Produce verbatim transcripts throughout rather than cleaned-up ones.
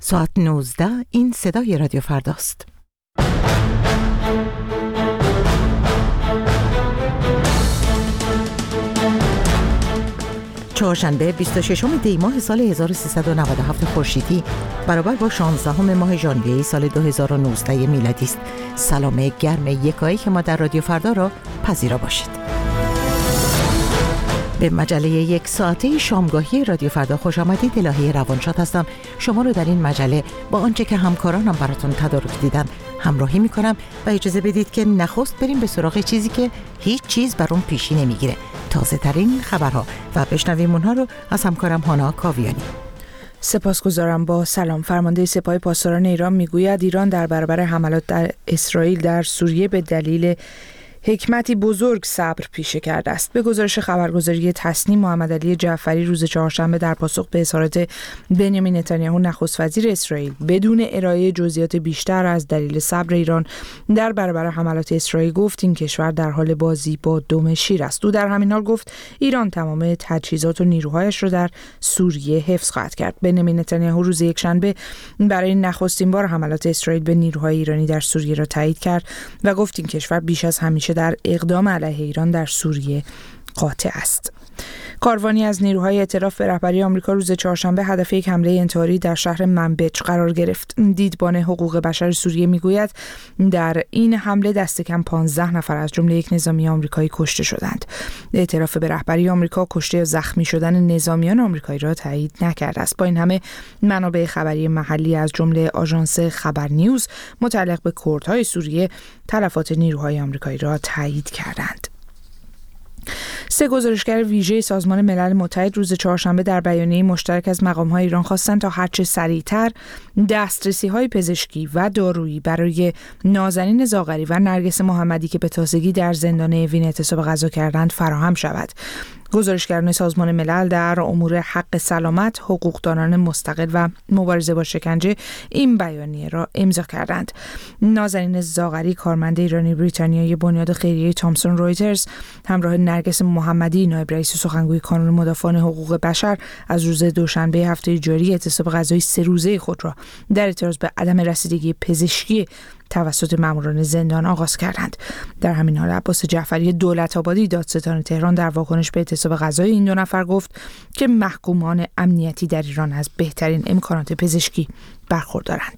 ساعت نوزده، این صدای رادیو فرداست. چهارشنبه بیست و ششم دی ماه سال هزار و سیصد و نود و هفت خورشیدی برابر با شانزدهم ماه ژانویه سال دو هزار و نوزده میلادی است. سلام گرم یکایی که ما در رادیو فردا را پذیرا باشید. به مجله یک ساعته شامگاهی رادیو فردا خوش آمدید. الهی روانشاد هستم. شما رو در این مجله با آنچه که همکارانم براتون تدارک دیدن همراهی میکنم و اجازه بدید که نخست بریم به سراغ چیزی که هیچ چیز بر اون پیشی نمیگیره، تازه ترین خبرها، و بشنویم اونها رو از همکارم هانا کاویانی. سپاسگزارم. با سلام. فرمانده سپاه پاسداران ایران میگوید ایران در برابر حملات در اسرائیل در سوریه به دلیل حکمتی بزرگ صبر پیشه کرده است. به گزارش خبرگزاری تصنیم، محمدعلی جعفری روز چهارشنبه در پاسخ به اظهارات بنیامین نتانیاهو نخست وزیر اسرائیل بدون ارائه جزئیات بیشتر از دلیل صبر ایران در برابر حملات اسرائیل گفت این کشور در حال بازی با دم شیر است. او در همین حال گفت ایران تمام تجهیزات و نیروهایش را در سوریه حفظ خواهد کرد. بنیامین نتانیاهو روز یکشنبه برای نخستین بار حملات اسرائیل به نیروهای ایرانی در سوریه را تایید کرد و گفت این کشور بیش از همیشه در اقدام علیه ایران در سوریه قاطع است. کاروانی از نیروهای ائتلاف به رهبری آمریکا روز چهارشنبه هدف یک حمله انتحاری در شهر منبج قرار گرفت. دیدبان حقوق بشر سوریه میگوید در این حمله دست کم پانزده نفر از جمله یک نظامی آمریکایی کشته شدند. ائتلاف به رهبری آمریکا کشته یا زخمی شدن نظامیان آمریکایی را تایید نکرده است. با این همه منابع خبری محلی از جمله آژانس خبر نیوز متعلق به کردهای سوریه تلفات نیروهای آمریکایی را تایید کردند. سه گزارشگر ویژه سازمان ملل متحد روز چهارشنبه در بیانیه مشترک از مقام‌های ایران خواستند تا هرچه سریعتر دسترسی‌های پزشکی و دارویی برای نازنین زاغری و نرگس محمدی که به تازگی در زندان اوین اعتصاب غذا کردند فراهم شود. گزارشگران سازمان ملل در امور حق سلامت، حقوقدانان مستقل و مبارزه با شکنجه این بیانیه را امضا کردند. نازنین زاغری، کارمند ایرانی بریتانیایی بنیاد خیریه تامسون رویترز، همراه نرگس محمدی، نایب رئیس سخنگوی کانون مدافعان حقوق بشر، از روز دوشنبه هفته جاری اعتصاب غذایی سه روزه خود را در اعتراض به عدم رسیدگی پزشکی توسط ماموران زندان آغاز کردند. در همین حال عباس جعفری دولت‌آبادی، دادستان تهران، در واکنش به اعتصاب غذایی این دو نفر گفت که محکومان امنیتی در ایران از بهترین امکانات پزشکی برخوردارند.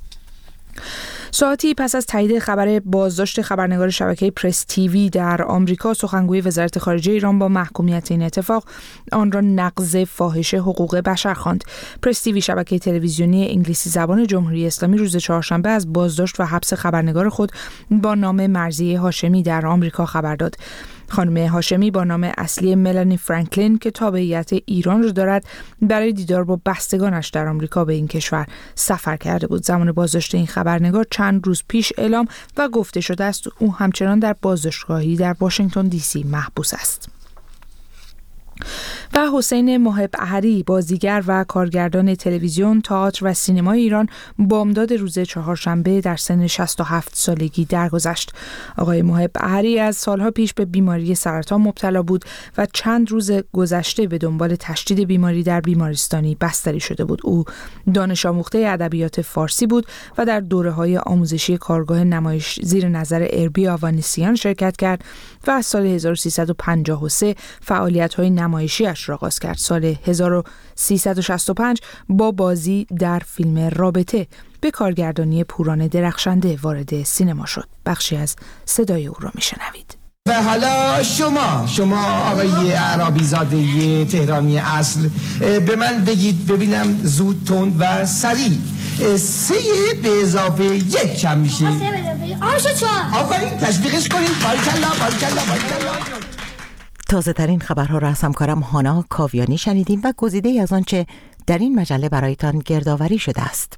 ساعتی پس از تایید خبر بازداشت خبرنگار شبکه پرس تیوی در آمریکا، سخنگوی وزارت خارجه ایران با محکومیت این اتفاق آن را نقض فاحشه حقوق بشر خواند. پرس تیوی، شبکه تلویزیونی انگلیسی زبان جمهوری اسلامی، روز چهارشنبه از بازداشت و حبس خبرنگار خود با نام مرضیه هاشمی در آمریکا خبر داد. خانم هاشمی با نام اصلی ملانی فرانکلین که تابعیت ایران را دارد، برای دیدار با بستگانش در آمریکا به این کشور سفر کرده بود. زمان بازداشت این خبرنگار چند روز پیش اعلام و گفته شده است او همچنان در بازداشتگاهی در واشنگتن دی سی محبوس است. و حسین محب احری، بازیگر و کارگردان تلویزیون، تئاتر و سینمای ایران، بامداد روز چهارشنبه در سن شصت و هفت سالگی درگذشت. آقای محب احری از سالها پیش به بیماری سرطان مبتلا بود و چند روز گذشته به دنبال تشدید بیماری در بیمارستانی بستری شده بود. او دانش آموخته ادبیات فارسی بود و در دوره‌های آموزشی کارگاه نمایش زیر نظر اربی آوانیسیان شرکت کرد و از سال هزار و سیصد و پنجاه و سه فعالیت‌های نمایشی‌اش را آغاز کرد. سال هزار و سیصد و شصت و پنج با بازی در فیلم رابطه به کارگردانی پوران درخشنده وارد سینما شد. بخشی از صدای او را میشنوید. و حالا شما شما آقای عربی زاده تهرانی اصل به من بگید ببینم زود، تند و سریع سه به اضافه یک چند میشه؟ سه به اضافه آشو چهار. آفرین، تشویقش کنید. بارکالله بارکالله بارکالله. تازه ترین خبرها را از همکارم هانا کاویانی شنیدیم و گزیده از آنچه در این مجله برایتان گردآوری شده است.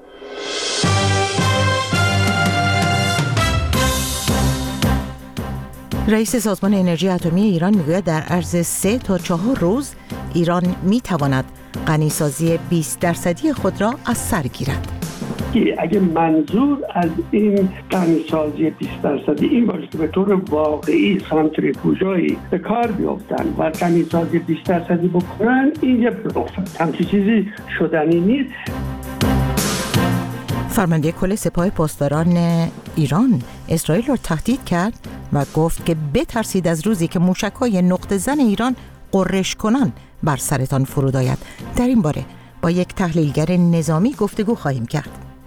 رئیس سازمان انرژی اتمی ایران میگوید در عرض سه تا چهار روز ایران میتواند غنیسازی بیست درصدی خود را از سر گیرد. اگه منظور از این غنیسازی بیست درصدی این باشه که به طور واقعی سانتریفوژایی به کار بیفتن و غنیسازی بیست درصدی بکنن، این یه بلوفه، همچین چیزی شدنی نیست. فرمانده کل سپاه پاسداران ایران اسرائیل را تهدید کرد و گفت که بترسید از روزی که موشک‌های نقطه زن ایران قرش کنان بر سرتان فرود آید. در این باره با یک تحلیلگر نظامی گفتگو خواهیم کرد.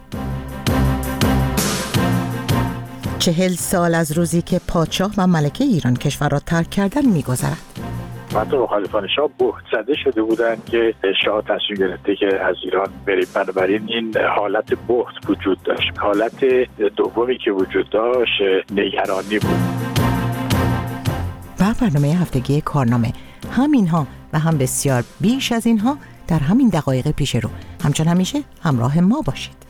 چهل سال از روزی که پادشاه و ملکه ایران کشور را ترک کردن می‌گذرد. حتی مخالفان شاه بهت زده شده بودند که شاه تصمیم گرفته که از ایران بریم. بنابراین این حالت بهت وجود داشت. حالت دومی که وجود داشت نگرانی بود. و برنامه هفتگی کارنامه همینها و هم بسیار بیش از اینها در همین دقایق پیش رو. همچون همیشه همراه ما باشید.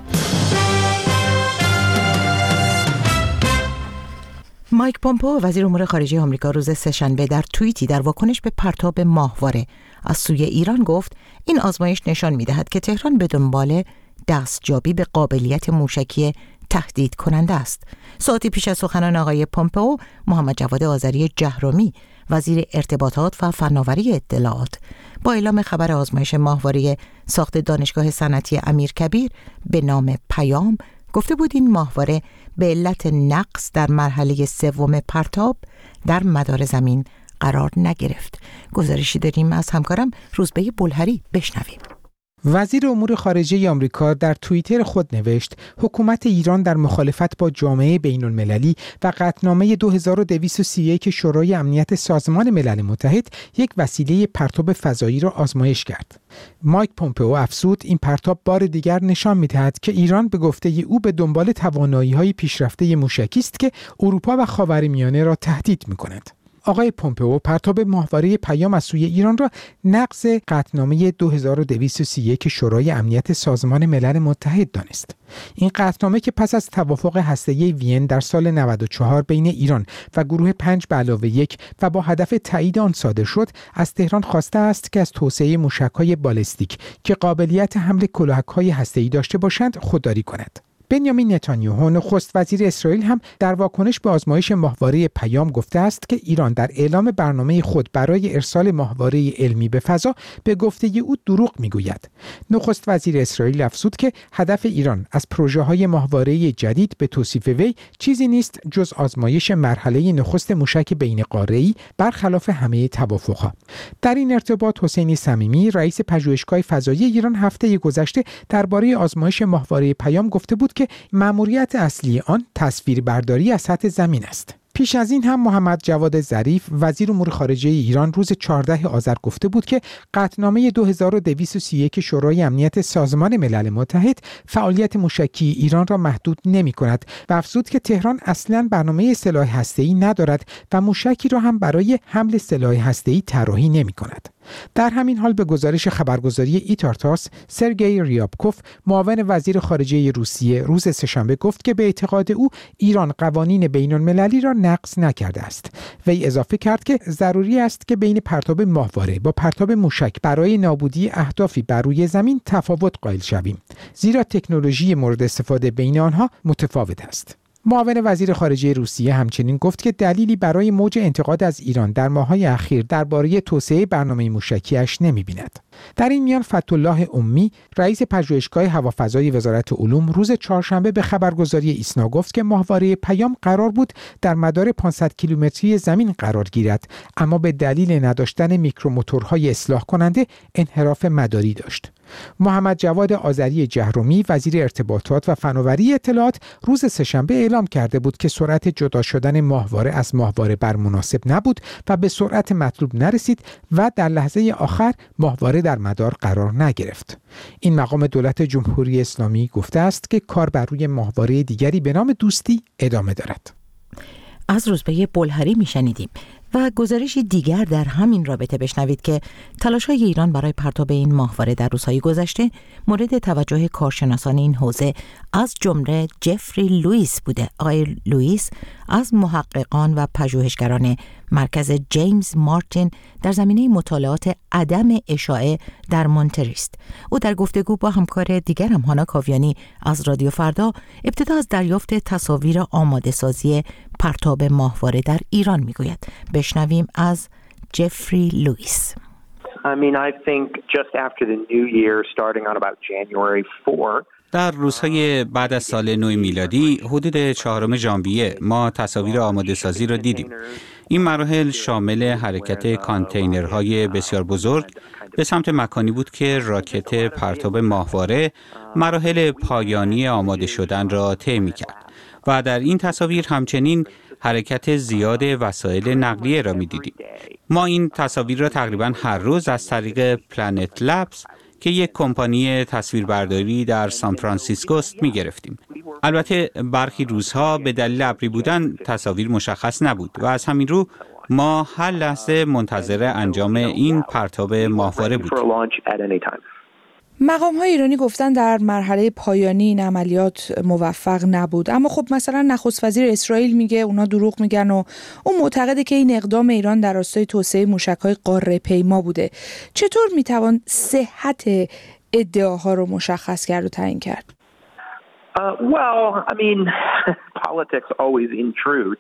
مایک پومپئو وزیر امور خارجه آمریکا روز سه‌شنبه در توییتی در واکنش به پرتاب ماهواره از سوی ایران گفت این آزمایش نشان می‌دهد که تهران به دنبال دستیابی به قابلیت موشکی تهدید کننده است. ساعتی پیش از سخنان آقای پومپئو، محمد جواد آذری جهرومی وزیر ارتباطات و فناوری اطلاعات با اعلام خبر آزمایش ماهواره ساخت دانشگاه صنعتی امیرکبیر به نام پیام گفته بود این ماهواره به علت نقص در مرحله سوم پرتاب در مدار زمین قرار نگرفت. گزارشی داریم از همکارم روزبه بلهری، بشنویم. وزیر امور خارجه آمریکا در توییتر خود نوشت حکومت ایران در مخالفت با جامعه بین‌المللی و قطعنامه دو هزار و دویست و سی و یک شورای امنیت سازمان ملل متحد یک وسیله پرتاب فضایی را آزمایش کرد. مایک پومپئو افزود این پرتاب بار دیگر نشان می‌دهد که ایران به گفته او به دنبال توانایی‌های پیشرفته موشکی است که اروپا و خاورمیانه را تهدید می‌کند. آقای پومپئو پرتاب ماهواره پیام از سوی ایران را نقض قطعنامه دو هزار و دویست و سی و یک شورای امنیت سازمان ملل متحد دانست. این قطعنامه که پس از توافق هسته‌ای وین در سال نود و چهار بین ایران و گروه پنج به علاوه یک و با هدف تایید آن صادر شد، از تهران خواسته است که از توسعه موشک‌های بالستیک که قابلیت حمل کلاهک‌های هسته‌ای داشته باشند خودداری کند. بنیامین نتانیاهو نخست وزیر اسرائیل هم در واکنش به آزمایش ماهواره پیام گفته است که ایران در اعلام برنامه خود برای ارسال ماهواره علمی به فضا به گفته او دروغ میگوید. نخست وزیر اسرائیل افزود که هدف ایران از پروژه‌های ماهواره جدید به توصیف وی چیزی نیست جز آزمایش مرحله نخست موشک بین قاره‌ای برخلاف همه توافقها. در این ارتباط حسینی صمیمی رئیس پژوهشگاه فضایی ایران هفته گذشته درباره آزمایش ماهواره پیام گفته بود که مأموریت اصلی آن تصویربرداری از سطح زمین است. پیش از این هم محمد جواد ظریف وزیر امور خارجه ایران روز چهاردهم آذر گفته بود که قطعنامه دو هزار و دویست و سی و یک شورای امنیت سازمان ملل متحد فعالیت موشکی ایران را محدود نمی‌کند و افزود که تهران اصلاً برنامه سلاح هسته‌ای ندارد و موشکی را هم برای حمل سلاح هسته‌ای طراحی نمی‌کند. در همین حال به گزارش خبرگزاری ایتارتاس، سرگئی ریابکوف معاون وزیر خارجه روسیه روز سه‌شنبه گفت که به اعتقاد او ایران قوانین بین‌المللی را نقض نکرده است. وی اضافه کرد که ضروری است که بین پرتاب ماهواره با پرتاب موشک برای نابودی اهدافی بر روی زمین تفاوت قائل شویم، زیرا تکنولوژی مورد استفاده بین آنها متفاوت است. معاون وزیر خارجه روسیه همچنین گفت که دلیلی برای موج انتقاد از ایران در ماه‌های اخیر درباره توسعه برنامه موشکی‌اش نمی‌بیند. در این میان فتح‌الله امی رئیس پژوهشگاه هوافضای وزارت علوم روز چهارشنبه به خبرگزاری ایسنا گفت که ماهواره پیام قرار بود در مدار پانصد کیلومتری زمین قرار گیرد، اما به دلیل نداشتن میکروموتورهای اصلاح کننده انحراف مداری داشت. محمد جواد آذری جهرومی وزیر ارتباطات و فناوری اطلاعات روز سه‌شنبه اعلام کرده بود که سرعت جدا شدن ماهواره از ماهواره بر مناسب نبود و به سرعت مطلوب نرسید و در لحظه آخر ماهواره در مدار قرار نگرفت. این مقام دولت جمهوری اسلامی گفته است که کار بر روی ماهواره دیگری به نام دوستی ادامه دارد. از روزبه بلهری میشنیدیم و گزارشی دیگر در همین رابطه بشنوید که تلاش‌های ایران برای پرتاب این ماهواره در روزهای گذشته مورد توجه کارشناسان این حوزه از جمله جفری لوئیس بوده. آقای لوئیس از محققان و پژوهشگران مرکز جیمز مارتین در زمینه مطالعات عدم اشاعه در مونتری است. او در گفتگو با همکار دیگرم هانا کاویانی از رادیو فردا ابتدا از دریافت تصاویر آماده سازی پرتاب ماهواره در ایران میگوید. بشنویم از جفری لوئیس. I mean, I think just after the new year, starting on about January fourth, در روزهای بعد از سال نو میلادی حدود چهارم ژانویه ما تصاویر آماده سازی را دیدیم. این مراحل شامل حرکت کانتینرهای بسیار بزرگ به سمت مکانی بود که راکت پرتاب ماهواره مراحل پایانی آماده شدن را طی می‌کرد و در این تصاویر همچنین حرکت زیاد وسایل نقلیه را می‌دیدیم. ما این تصاویر را تقریباً هر روز از طریق پلنت لبز که یک کمپانی تصویربرداری در سان فرانسیسکو است می‌گرفتیم. البته برخی روزها به دلیل ابری بودن تصاویر مشخص نبود و از همین رو ما هر لحظه منتظر انجام این پرتاب ماهواره بودیم. مقام‌های ایرانی گفتن در مرحله پایانی این عملیات موفق نبود، اما خب مثلا نخست وزیر اسرائیل میگه اونا دروغ میگن و اون معتقده که این اقدام ایران در راستای توسعه موشک‌های قاره پیما بوده. چطور میتوان صحت ادعاها رو مشخص کرد و تعیین کرد؟ Uh, well, I mean, politics always intrude.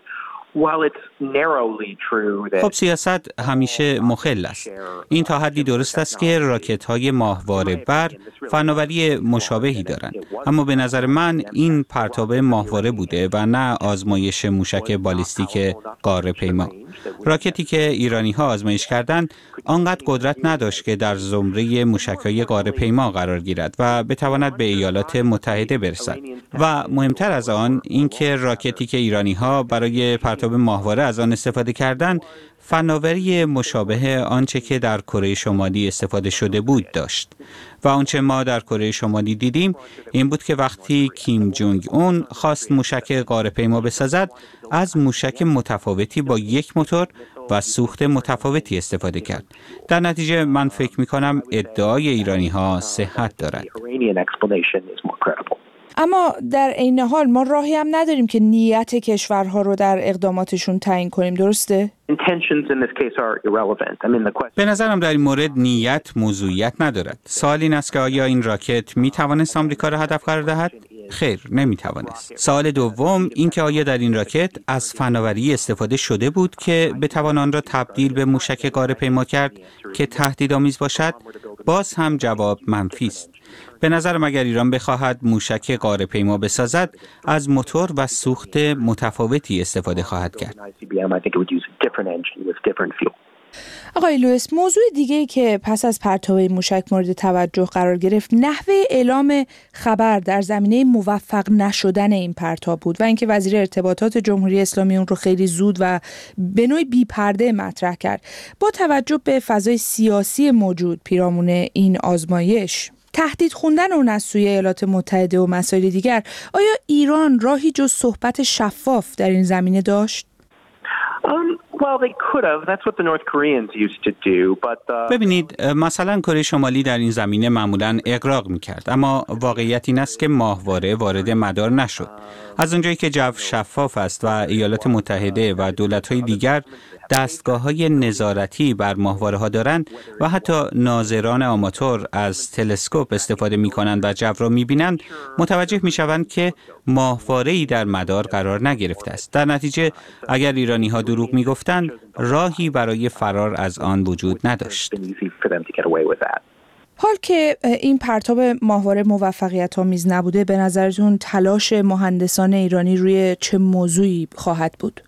خب سیاست همیشه مخل است. این تا حدی درست است که راکت‌های ماهواره بر فناوری مشابهی دارند، اما به نظر من این پرتاب ماهواره بوده و نه آزمایش موشک بالیستیک قاره پیما. راکتی که ایرانی‌ها آزمایش کردند آنقدر قدرت نداشت که در زمره موشک‌های قاره پیما قرار گیرد و بتواند به ایالات متحده برسد. و مهمتر از آن اینکه راکتی که ایرانی‌ها برای پرتاب ماهواره از آن استفاده کردند فناوری مشابه آنچه که در کره شمالی استفاده شده بود داشت. و آنچه ما در کره شمالی دیدیم این بود که وقتی کیم جونگ اون خواست موشک قاره پیما بسازد از موشک متفاوتی با یک موتور و سوخت متفاوتی استفاده کرد. در نتیجه من فکر می کنم ادعای ایرانی ها صحت دارد. اما در عین حال ما راهی هم نداریم که نیت کشورها رو در اقداماتشون تعیین کنیم، درسته؟ به نظرم در این مورد نیت موضوعیت ندارد. سوال این است که آیا این راکت می توانست آمریکا را هدف قرار دهد؟ خیر، نمی توانست. سوال دوم این که آیا در این راکت از فناوری استفاده شده بود که بتوان آن را تبدیل به موشک قاره پیما کرد که تهدیدآمیز باشد؟ باز هم جواب منفی است. به نظرم اگر ایران بخواهد موشک قاره پیما بسازد از موتور و سوخت متفاوتی استفاده خواهد کرد. آقای لوئیس، موضوع دیگه‌ای که پس از پرتاب موشک مورد توجه قرار گرفت نحوه اعلام خبر در زمینه موفق نشدن این پرتاب بود و اینکه وزیر ارتباطات جمهوری اسلامی اون رو خیلی زود و به نوعی بی‌پرده مطرح کرد. با توجه به فضای سیاسی موجود پیرامون این آزمایش، تهدید خوندن اون از سوی ایالات متحده و مسائل دیگر، آیا ایران راهی جز صحبت شفاف در این زمینه داشت؟ ببینید، مثلا کره شمالی در این زمینه معمولاً اغراق می‌کرد، اما واقعیت این است که ماهواره وارد مدار نشد. از اونجایی که جو شفاف است و ایالات متحده و دولت‌های دیگر دستگاه‌های نظارتی بر ماهواره‌ها دارند و حتی ناظران آماتور از تلسکوپ استفاده می‌کنند و جو را می‌بینند، متوجه می‌شوند که ماهواره‌ای در مدار قرار نگرفته است. در نتیجه اگر ایرانی‌ها دروغ می‌گفتند، راهی برای فرار از آن وجود نداشت. حال که این پرتاب ماهواره موفقیت‌آمیز نبوده، به نظرتون تلاش مهندسان ایرانی روی چه موضوعی خواهد بود؟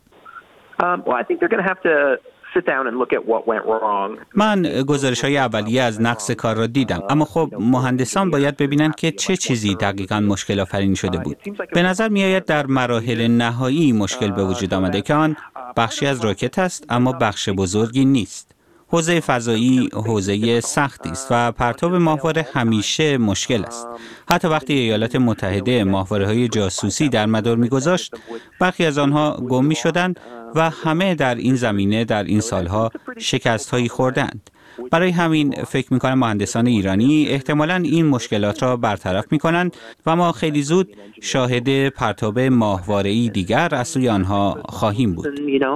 من گزارش‌های اولیه از نقص کار را دیدم، اما خب مهندسان باید ببینند که چه چیزی دقیقاً مشکل آفرین شده بود. به نظر می‌آید در مراحل نهایی مشکل به وجود آمده که آن بخشی از راکت است اما بخش بزرگی نیست. حوزه فضایی حوزه سختی است و پرتاب ماهواره همیشه مشکل است. حتی وقتی ایالات متحده ماهواره‌های جاسوسی در مدار می‌گذاشت، برخی از آنها گم می‌شدند و همه در این زمینه در این سالها شکست‌هایی خوردند. برای همین فکر می‌کنم مهندسان ایرانی احتمالاً این مشکلات را برطرف می‌کنند و ما خیلی زود شاهد پرتاب ماهواره‌ای دیگر از سوی آنها خواهیم بود.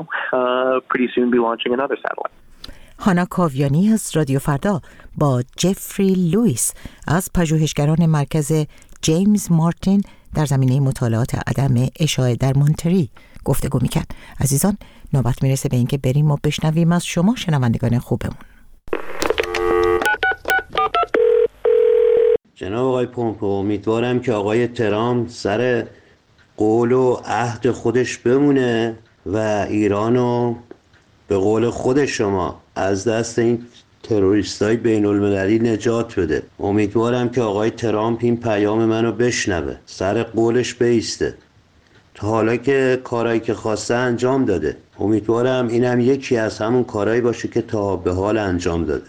هانا کاویانی از رادیو فردا با جفری لوئیس از پژوهشگران مرکز جیمز مارتین در زمینه مطالعات عدم اشاعه در مونتری گفتگو می‌کرد. عزیزان، نوبت میرسه به اینکه بریم و بشنویم از شما شنوندگان خوبمون. جناب آقای پومپئو، امیدوارم که آقای ترامپ سر قول و عهد خودش بمونه و ایرانو به قول خود شما از دست این تروریستای بین المللی نجات بده. امیدوارم که آقای ترامپ این پیام منو بشنوه، سر قولش بیسته. تا حالا که کارایی که خواسته انجام داده، امیدوارم اینم یکی از همون کارهایی باشه که تا به حال انجام داده.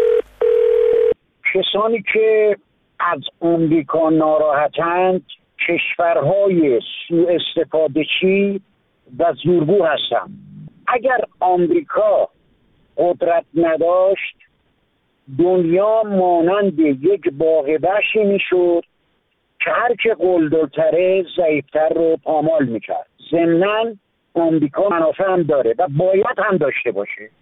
کسانی که از آمریکا ناراحتند کشورهای سوء استفاده چی و زورگو هستند. اگر آمریکا قدرت نداشت دنیا مانند یک باغ وحشی میشد که هر که قلدرتره ضعیفتر رو پامال میکرد. ضمناً آمریکا منافع هم داره و باید هم داشته باشه.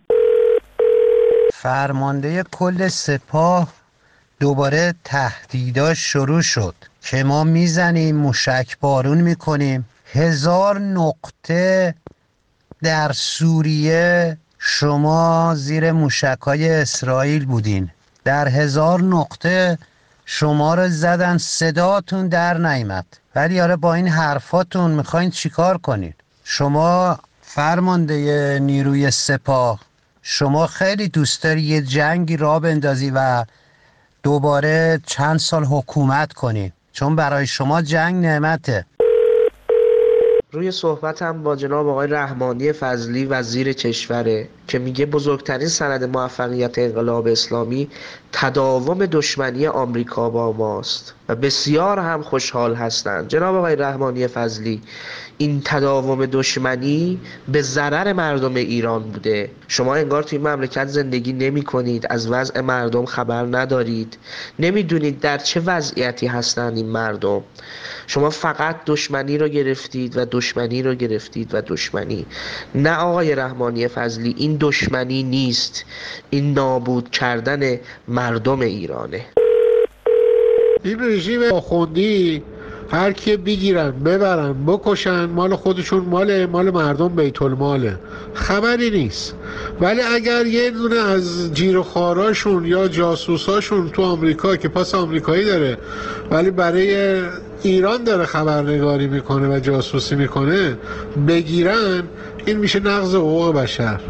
فرمانده کل سپاه دوباره تهدیداش شروع شد که ما میزنیم، موشک بارون میکنیم. هزار نقطه در سوریه شما زیر موشک‌های اسرائیل بودین، در هزار نقطه شما رو زدن، صداتون در نیامد. ولی آره با این حرفاتون میخواین چیکار کنین؟ شما فرمانده نیروی سپاه، شما خیلی دوست داری یه جنگی راه بندازی و دوباره چند سال حکومت کنی، چون برای شما جنگ نعمته. روی صحبتم با جناب آقای رحمانی فضلی وزیر کشوره که میگه بزرگترین سند موفقیت انقلاب اسلامی تداوم دشمنی آمریکا با ماست و بسیار هم خوشحال هستند. جناب آقای رحمانی فضلی، این تداوم دشمنی به ضرر مردم ایران بوده. شما انگار توی مملکت زندگی نمی کنید، از وضع مردم خبر ندارید، نمیدونید در چه وضعیتی هستند این مردم. شما فقط دشمنی رو گرفتید و دشمنی رو گرفتید و دشمنی. نه آقای رحمانی فضلی، این دشمنی نیست، این نابود کردن مردم ایرانه. این رژیم آخوندی هر کی بگیرن ببرن بکشن، مال خودشون، مال مال مردم بیت الماله، خبری نیست. ولی اگر یه دونه از جیر و خاراشون یا جاسوساشون تو آمریکا که پاس آمریکایی داره ولی برای ایران داره خبرنگاری میکنه و جاسوسی میکنه بگیرن، این میشه نقض حقوق بشر.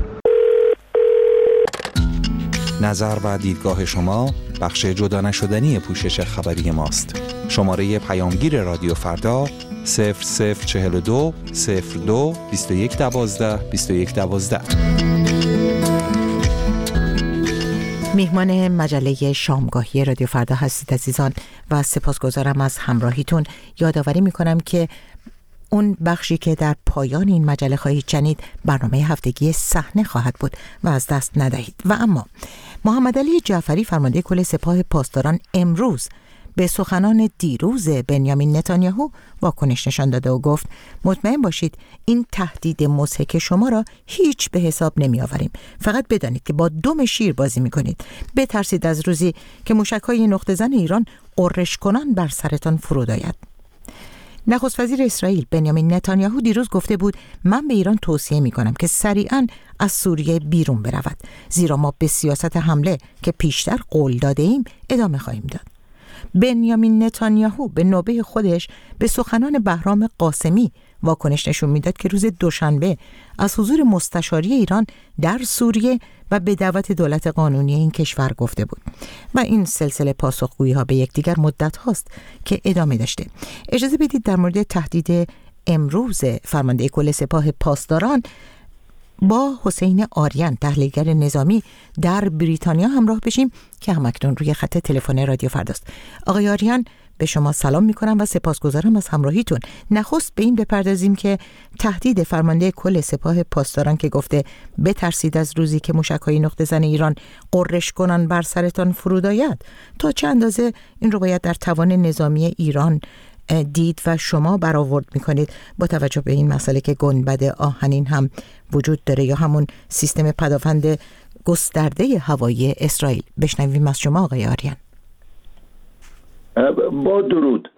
نظر و دیدگاه شما بخش جدا نشدنی پوشش خبری ماست. شماره پیامگیر رادیو فردا صفر صفر چهل و دو صفر دو بیست و یک دوازده بیست و یک دوازده. میهمان مجله شامگاهی رادیو فردا هستید عزیزان و سپاسگزارم از همراهیتون. یادآوری میکنم که اون بخشی که در پایان این مجله خواهید شنید برنامه هفتگی صحنه خواهد بود و از دست ندهید. و اما محمد علی جعفری فرمانده کل سپاه پاسداران امروز به سخنان دیروز بنیامین نتانیاهو واکنش نشان داده و گفت مطمئن باشید این تهدید مضحک شما را هیچ به حساب نمی آوریم. فقط بدانید که با دم شیر بازی می کنید. بترسید از روزی که موشک‌های نقطه زن ایران قررش کنان بر سرتان فرود آید. نخست وزیر اسرائیل بنیامین نتانیاهو دیروز گفته بود من به ایران توصیه می کنم که سریعاً از سوریه بیرون برود، زیرا ما به سیاست حمله که پیشتر قول داده ایم ادامه خواهیم داد. بنیامین نتانیاهو به نوبه خودش به سخنان بهرام قاسمی واکنش نشون میداد که روز دوشنبه از حضور مستشاری ایران در سوریه و به دعوت دولت قانونی این کشور گفته بود و این سلسله پاسخگویی ها به یکدیگر مدت هاست که ادامه داشته. اجازه بدید در مورد تهدید امروز فرمانده کل سپاه پاسداران با حسین آریان تحلیلگر نظامی در بریتانیا همراه بشیم که همکنون روی خط تلفن رادیو فرداست. آقای آریان، به شما سلام میکنم و سپاسگزارم از همراهیتون. نخست به این بپردازیم که تهدید فرمانده کل سپاه پاسداران که گفته بترسید از روزی که موشک‌های نقطه زن ایران قررش کنن بر سرتان فرود آید، تا چه اندازه این رو باید در توان نظامی ایران دید و شما برآورد میکنید با توجه به این مسئله که گنبد آهنین هم وجود داره یا همون سیستم پدافند گسترده هوایی اسرائیل. بشنویم از شما آقای آریان. با درود.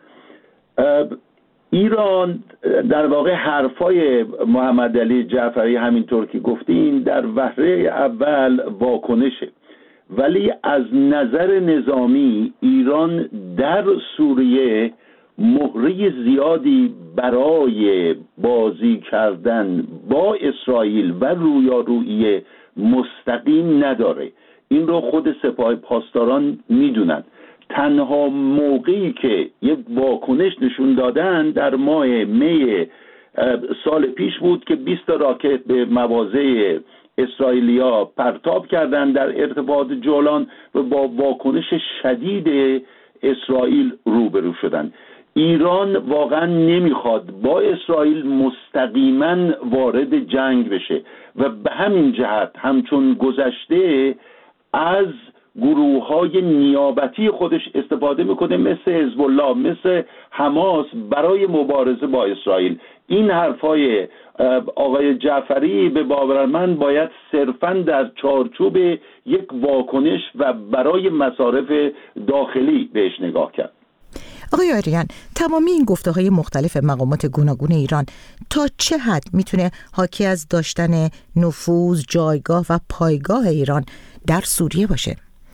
ایران در واقع حرفای محمد علی جعفری همینطور که گفتین در وهله اول واکنشه ولی از نظر نظامی ایران در سوریه مهره زیادی برای بازی کردن با اسرائیل و رویارویی مستقیم نداره. این رو خود سپاه پاسداران میدونن. تنها موقعی که یک واکنش نشون دادن در ماه می سال پیش بود که بیست راکت به مواضع اسرائیلیا پرتاب کردن در ارتباط جولان و با واکنش شدید اسرائیل روبرو شدن. ایران واقعا نمیخواد با اسرائیل مستقیما وارد جنگ بشه و به همین جهت همچون گذشته از گروه های نیابتی خودش استفاده میکنه، مثل حزب الله، مثل حماس، برای مبارزه با اسرائیل. این حرفای آقای جعفری به باور من باید صرفاً در چارچوب یک واکنش و برای مصارف داخلی بهش نگاه کرد. آقای آریان، تمامی این گفته‌های مختلف مقامات گوناگون ایران تا چه حد میتونه حاکی از داشتن نفوذ، جایگاه و پایگاه ایران در سوریه باشه؟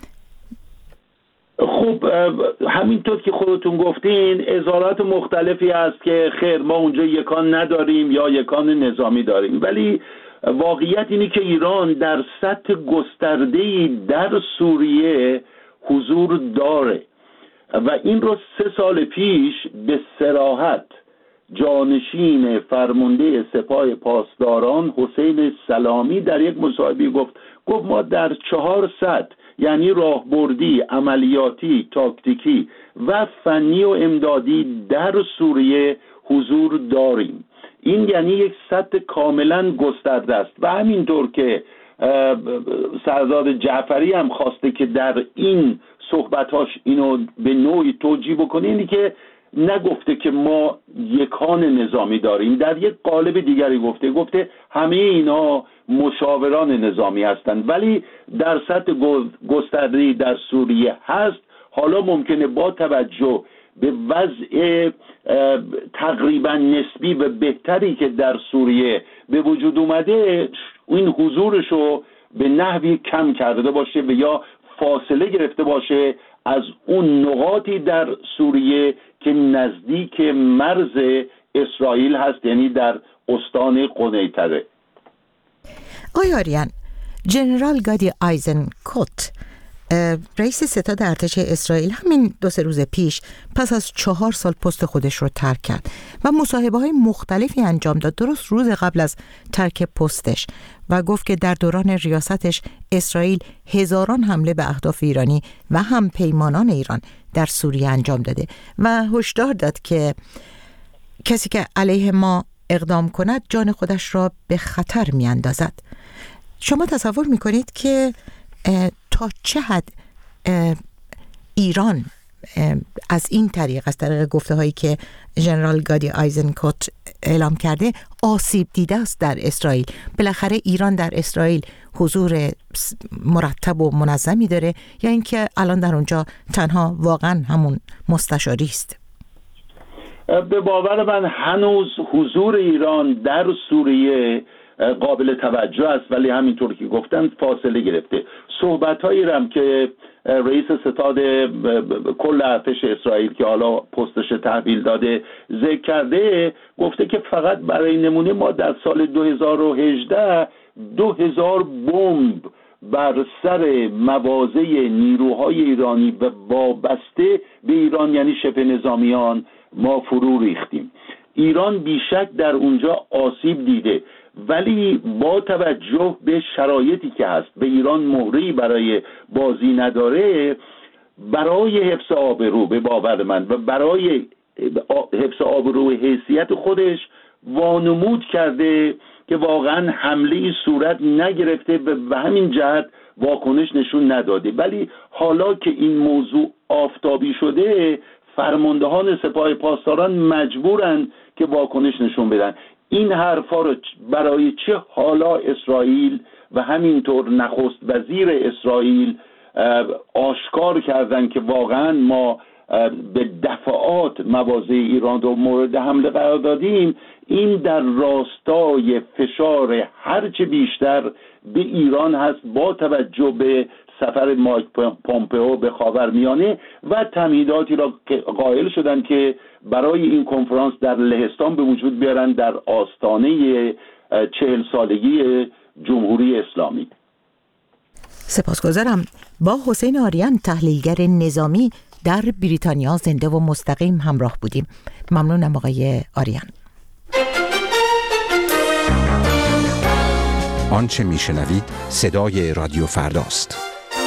خب همینطور که خودتون گفتین اظهارات مختلفی هست که خیر ما اونجا یکان نداریم یا یکان نظامی داریم، ولی واقعیت اینه که ایران در سطح گسترده‌ای در سوریه حضور داره و این رو سه سال پیش به صراحت جانشین فرمانده سپاه پاسداران حسین سلامی در یک مصاحبه گفت گفت ما در چهار سطح، یعنی راهبردی، عملیاتی، تاکتیکی و فنی و امدادی در سوریه حضور داریم. این یعنی یک سطح کاملا گسترده است و همینطور که سردار جعفری هم خواسته که در این صحبتاش اینو به نوعی توجیه بکنه، اینی که نگفته که ما یکان نظامی داریم، در یک قالب دیگری گفته گفته همه اینا مشاوران نظامی هستند، ولی در سطح گسترده‌ای در سوریه هست. حالا ممکنه با توجه به وضع تقریبا نسبی و بهتری که در سوریه به وجود اومده این حضورشو به نحوی کم کرده باشه و یا فاصله گرفته باشه از اون نقاطی در سوریه که نزدیک مرز اسرائیل هست، یعنی در استان قنیطره. آقای آریان، جنرال گادی آیزنکوت رئیس ستاد ارتش اسرائیل همین دو سه روز پیش پس از چهار سال پست خودش رو ترک کرد و مصاحبه های مختلفی انجام داد درست روز قبل از ترک پستش و گفت که در دوران ریاستش اسرائیل هزاران حمله به اهداف ایرانی و هم پیمانان ایران در سوریه انجام داده و هشدار داد که کسی که علیه ما اقدام کند جان خودش را به خطر می اندازد. شما تصور می کنید که تا چه حد ایران از این طریق، از طریق گفته هایی که ژنرال گادی آیزنکوت اعلام کرده، آسیب دیده است در اسرائیل؟ بالاخره ایران در اسرائیل حضور مرتب و منظمی داره یا اینکه الان در اونجا تنها واقعا همون مستشاری است؟ به باور من هنوز حضور ایران در سوریه قابل توجه است، ولی همینطور که گفتن فاصله گرفته. صحبت‌هایی هم که رئیس ستاد کل ارتش اسرائیل که حالا پستش تحویل داده ذکر کرده، گفته که فقط برای نمونه ما در سال دو هزار و هجده دو هزار بمب بر سر مواضع نیروهای ایرانی و وابسته به ایران یعنی شبه نظامیان ما فرو ریختیم. ایران بیشک در اونجا آسیب دیده، ولی با توجه به شرایطی که هست به ایران مهره‌ای برای بازی نداره. برای حفظ آبرو به باور من و برای حفظ آبرو حیثیت خودش وانمود کرده که واقعا حمله صورت نگرفته و به همین جهت واکنش نشون نداده. ولی حالا که این موضوع آفتابی شده، فرماندهان سپاه پاسداران مجبورن که واکنش نشون بدن. این حرفا رو برای چه حالا اسرائیل و همینطور نخست وزیر اسرائیل آشکار کردن که واقعا ما به دفعات مواضع ایران رو مورد حمله قرار دادیم. این در راستای فشار هرچه بیشتر به ایران هست با توجه به سفر مایک پومپئو به خاورمیانه و تمهیداتی را قائل شدند که برای این کنفرانس در لهستان به وجود بیارن در آستانه چهل سالگی جمهوری اسلامی. سپاسگزارم. با حسین آریان تحلیلگر نظامی در بریتانیا زنده و مستقیم همراه بودیم. ممنونم آقای آریان. آنچه میشنوید صدای رادیو فرداست.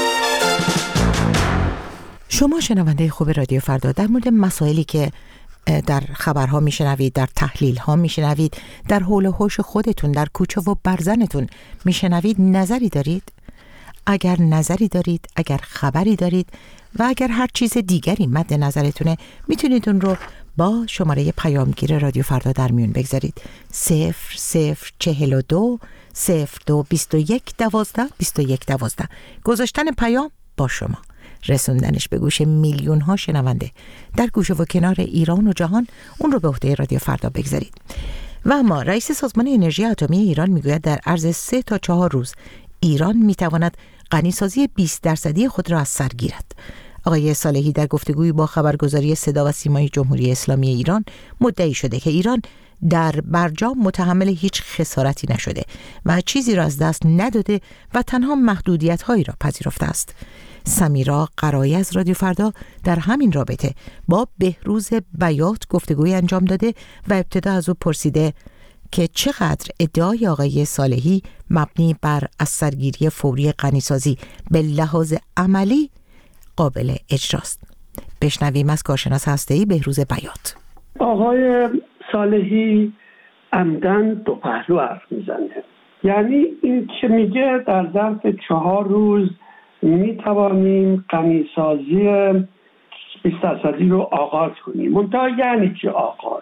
شما شنونده خوب رادیو فردا، در مورد مسائلی که در خبرها میشنوید، در تحلیلها میشنوید، در حول و حوش خودتون، در کوچه و برزنتون میشنوید، نظری دارید؟ اگر نظری دارید، اگر خبری دارید و اگر هر چیز دیگری مد نظرتونه، میتونید اون رو با شماره پیامگیر رادیو فردا در میون بگذارید. صفر صفر چهل و دو صفر دو بیست و یک دوازده بیست و یک دوازده. گذاشتن پیام با شما، رسوندنش به گوش میلیون ها شنونده در گوشه و کنار ایران و جهان، اون رو به عهده رادیو فردا بگذارید. و اما رئیس سازمان انرژی اتمی ایران میگوید در عرض سه تا چهار روز ایران میتواند غنیسازی بیست درصدی خود را از سر گیرد. آقای صالحی در گفتگوی با خبرگزاری صدا و سیمای جمهوری اسلامی ایران مدعی شده که ایران در برجام متحمل هیچ خسارتی نشده و چیزی را از دست نداده و تنها محدودیت‌هایی را پذیرفته است. سمیرا قرایی از رادیو فردا در همین رابطه با بهروز بیات گفتگوی انجام داده و ابتدا از او پرسیده که چقدر ادعای آقای صالحی مبنی بر از سرگیری فوری غنیسازی به لحاظ عملی قابل اجراست. بشنویم از کارشناس هسته‌ای بهروز بیات. آقای صالحی عمدن دو پهلو حرف میزنه. یعنی این که میگه در ظرف چهار روز میتوانیم غنیسازی بیست درصدی رو آغاز کنیم. منتها یعنی چه آغاز؟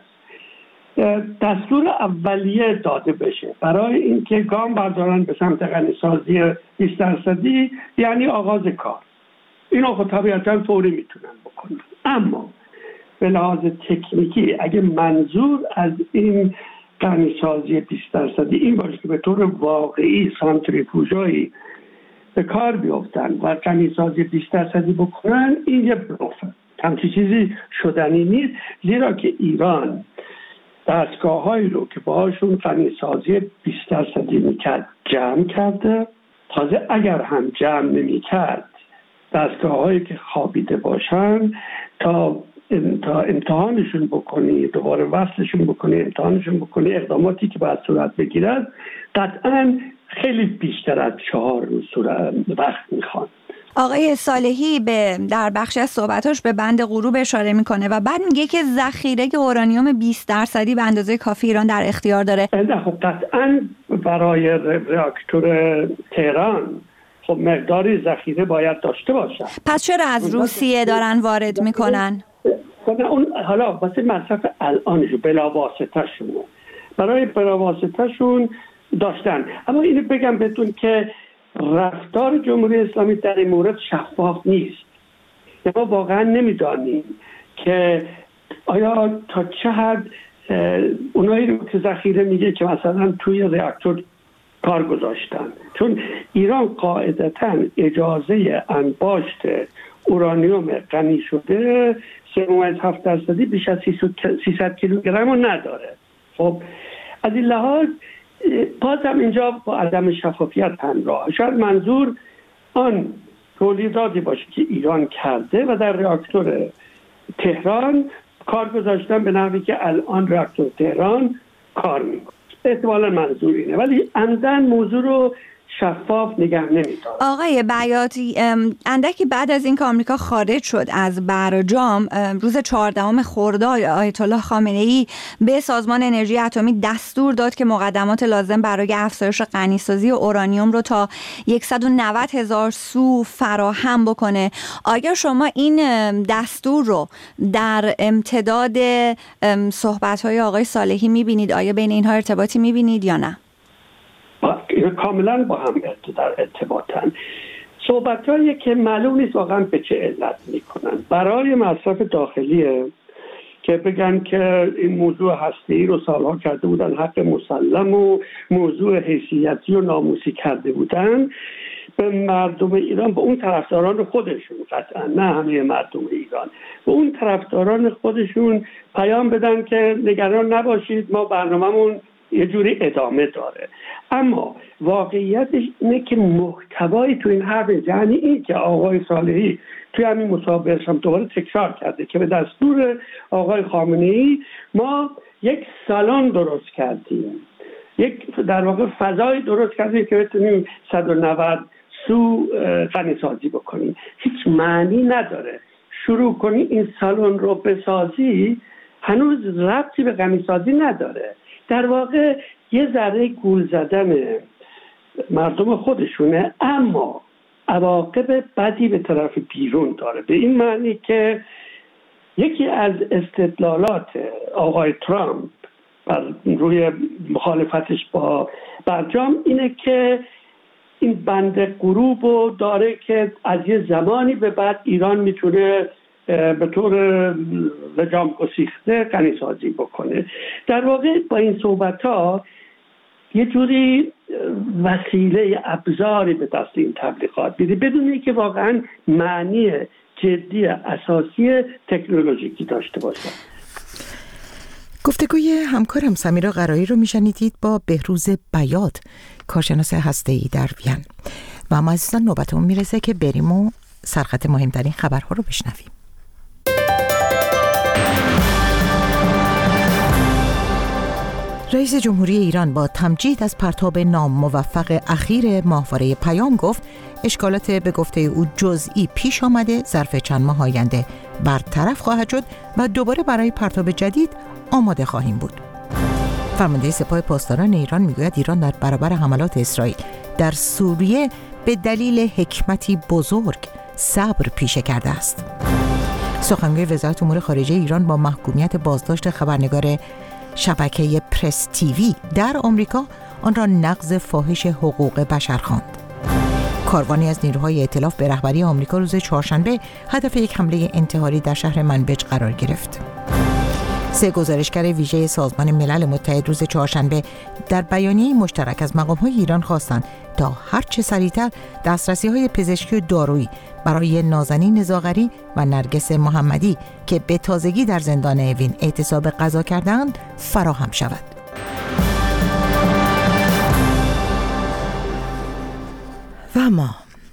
دستور اولیه داده بشه برای اینکه گام بردارن به سمت غنیسازی بیست درصدی، یعنی آغاز کار. اینو خب طبیعتا فوری میتونن بکنن. اما به لحاظ تکنیکی اگه منظور از این غنیسازی بیست درصدی این باشه که به طور واقعی سانتریفوژایی به کار بیفتن و غنیسازی بیست درصدی بکنن، این یه بلوفه. همچین چیزی شدنی نیست، زیرا که ایران دستگاه‌هایی رو که باهاشون غنیسازی بیست درصدی میکرد جمع کرده. تازه اگر هم جمع نمیکرد، دستگاه‌هایی که خوابیده باشن تا تا امتحانشون بکنی، دوباره وصلشون بکنی، امتحانشون بکنی، اقداماتی که باید صورت بگیرد قطعاً خیلی بیشتر از چهار روز صورت وقت میخوان. آقای صالحی به در بخشی از صحبتاش به بند غروب اشاره میکنه و بعد میگه که ذخیره اورانیوم بیست درصدی به اندازه کافی ایران در اختیار داره. نه خب قطعاً برای راکتور تهران خب مقداری ذخیره باید داشته باشن. پس چرا از روسیه دارن وارد میکنن؟ اون حالا واسه مصرف الانشون بلاواسطه شون برای بلاواسطه شون داشتن. اما اینو بگم بهتون که رفتار جمهوری اسلامی در این مورد شفاف نیست. ما واقعا نمیدانیم که آیا تا چه حد اونایی رو که ذخیره میگه که مثلا توی راکتور کار گذاشتن، چون ایران قاعدتاً اجازه انباشت اورانیوم غنی شده سه ممیز هفت درصدی بیش از سیصد کیلوگرم رو نداره. خب از این لحاظ باز هم اینجا با عدم شفافیت همراه. شاید منظور آن تولیداتی باشه که ایران کرده و در راکتور تهران کار گذاشتن به نحوی که الان راکتور تهران کار میکنه. احتمالا منظور اینه، ولی عمدن موضوع رو شفاف نگه نمی‌داره. آقای بیاتی، اندکی بعد از این که آمریکا خارج شد از برجام، روز چهاردهم خرداد آیت الله خامنه‌ای به سازمان انرژی اتمی دستور داد که مقدمات لازم برای افزایش غنیسازی اورانیوم رو تا صد و نود هزار سو فراهم بکنه. آیا شما این دستور رو در امتداد صحبت‌های آقای صالحی می‌بینید؟ آیا بین اینها ارتباطی می‌بینید یا نه؟ کاملا با هم در ارتباطن. صحبت‌هایی که معلوم نیست واقعا به چه علت میکنن. برای مصرف داخلیه که بگن که این موضوع هسته‌ای رو سالها کرده بودن، حق مسلم و موضوع حیثیتی و ناموسی کرده بودن. به مردم ایران، به اون طرفداران خودشون، قطعا نه همه مردم ایران، به اون طرفداران خودشون پیام بدن که نگران نباشید، ما برنامه‌مون یه جوری ادامه داره. اما واقعیتش اینه که محتوایی تو این حرف، یعنی این که آقای صالحی توی همین مسابقه هم دوباره تکرار کرده که به دستور آقای خامنه‌ای ما یک سالن درست کردیم، یک در واقع فضای درست کردیم که بتونیم صد و نود سو غنی‌سازی بکنیم. هیچ معنی نداره شروع کنی این سالن رو بسازی، هنوز ربطی به غنی‌سازی نداره. در واقع یه ذره گول زدن مردم خودشونه، اما عواقب بدی به طرف بیرون داره، به این معنی که یکی از استدلالات آقای ترامپ بر روی مخالفتش با برجام اینه که این بند غروب رو داره که از یه زمانی به بعد ایران میتونه به طور لجام گسیخته غنی‌سازی بکنه. در واقع با این صحبت ها یه جوری وسیله ابزاری به دست این تبلیغات میده بدون اینکه واقعا معنی جدی اساسی تکنولوژیکی داشته باشه. گفتگوی همکارم سمیرا قرایی رو میشنیدید با بهروز بیات، کارشناس هسته‌ای در وین. و اما عزیزان نوبتمون میرسه که بریم و سرخط مهمترین خبرها رو بشنویم. رئیس جمهوری ایران با تمجید از پرتاب ناموفق اخیر ماهواره پیام گفت اشکالات به گفته او جزئی پیش آمده، ظرف چند ماه آینده برطرف خواهد شد و دوباره برای پرتاب جدید آماده خواهیم بود. فرمانده سپاه پاسداران ایران میگوید ایران در برابر حملات اسرائیل در سوریه به دلیل حکمتی بزرگ صبر پیشه کرده است. سخنگوی وزارت امور خارجه ایران با محکومیت بازداشت خبرنگار شبکه پرس تیوی در آمریکا آن را نقض فاحش حقوق بشر خواند. کاروانی از نیروهای ائتلاف به رهبری آمریکا روز چهارشنبه هدف یک حمله انتحاری در شهر منبج قرار گرفت. سه گزارشگر ویژه سازمان ملل متحد روز چهارشنبه در بیانیه مشترک از مقام‌های ایران خواستند تا هر چه سریعتر دسترسی‌های پزشکی و دارویی برای نازنین زاغری و نرگس محمدی که به تازگی در زندان اوین اعتصاب قضا کردند فراهم شود. و ما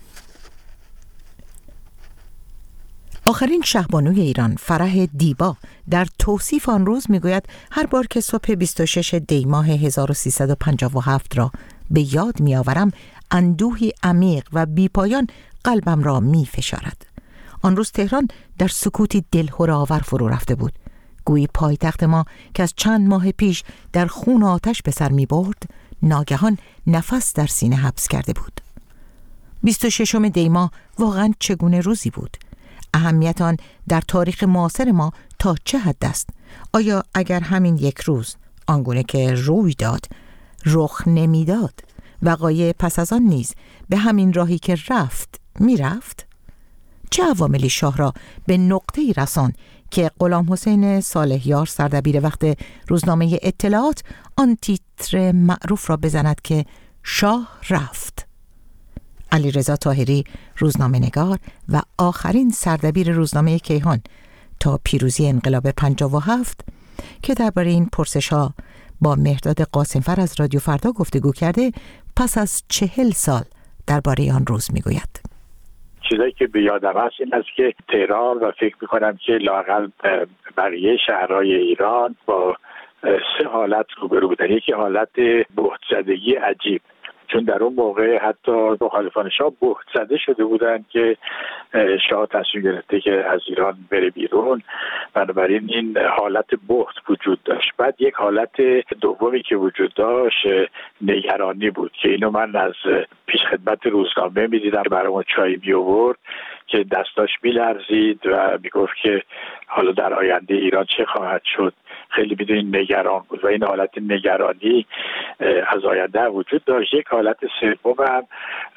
آخرین شهبانوی ایران فرح دیبا در توصیف آن روز میگوید هر بار که صبح بیست و شش دی ماه هزار و سیصد و پنجاه و هفت را به یاد میآورم اندوهی عمیق و بیپایان قلبم را میفشارد. آن روز تهران در سکوتی دلهره‌آور فرو رفته بود، گویی پایتخت ما که از چند ماه پیش در خون و آتش به سر میبرد ناگهان نفس در سینه حبس کرده بود. بیست و ششم دی ماه واقعا چگونه روزی بود؟ اهمیت آن در تاریخ معاصر ما تا چه حد است؟ آیا اگر همین یک روز آنگونه که روی داد رخ نمیداد، وقایع پس از آن نیز به همین راهی که رفت میرفت؟ چه عواملی شاه را به نقطه‌ای رسان که غلام حسین صالحیار سردبیر وقت روزنامه اطلاعات آن تیتر معروف را بزند که شاه رفت؟ علیرضا طاهری روزنامه‌نگار و آخرین سردبیر روزنامه کیهان تا پیروزی انقلاب پنجاه و هفت که درباره این پرسش‌ها با مهرداد قاسمفر از رادیو فردا گفتگو کرده پس از چهل سال درباره آن روز میگوید. چیزایی که به یادم هست این است که تهران و فکر میکنم که لااقل بقیه شهرهای ایران با سه حالت روبرو بودن. یکی حالت بهت زدگی عجیب، چون در اون موقع حتی مخالفان شاه بهت زده شده بودن که شاه تصمیم گرفته که از ایران بره بیرون، بنابراین این حالت بهت وجود داشت. بعد یک حالت دومی که وجود داشت نگرانی بود که اینو من از پیش خدمت روزنامه میدیدم، برامون چای می آورد که دستاش میلرزید و میگفت که حالا در آینده ایران چه خواهد شد. خیلی بدون نگران بود و این حالت نگرانی از آینده وجود داشت. یک حالت سوم هم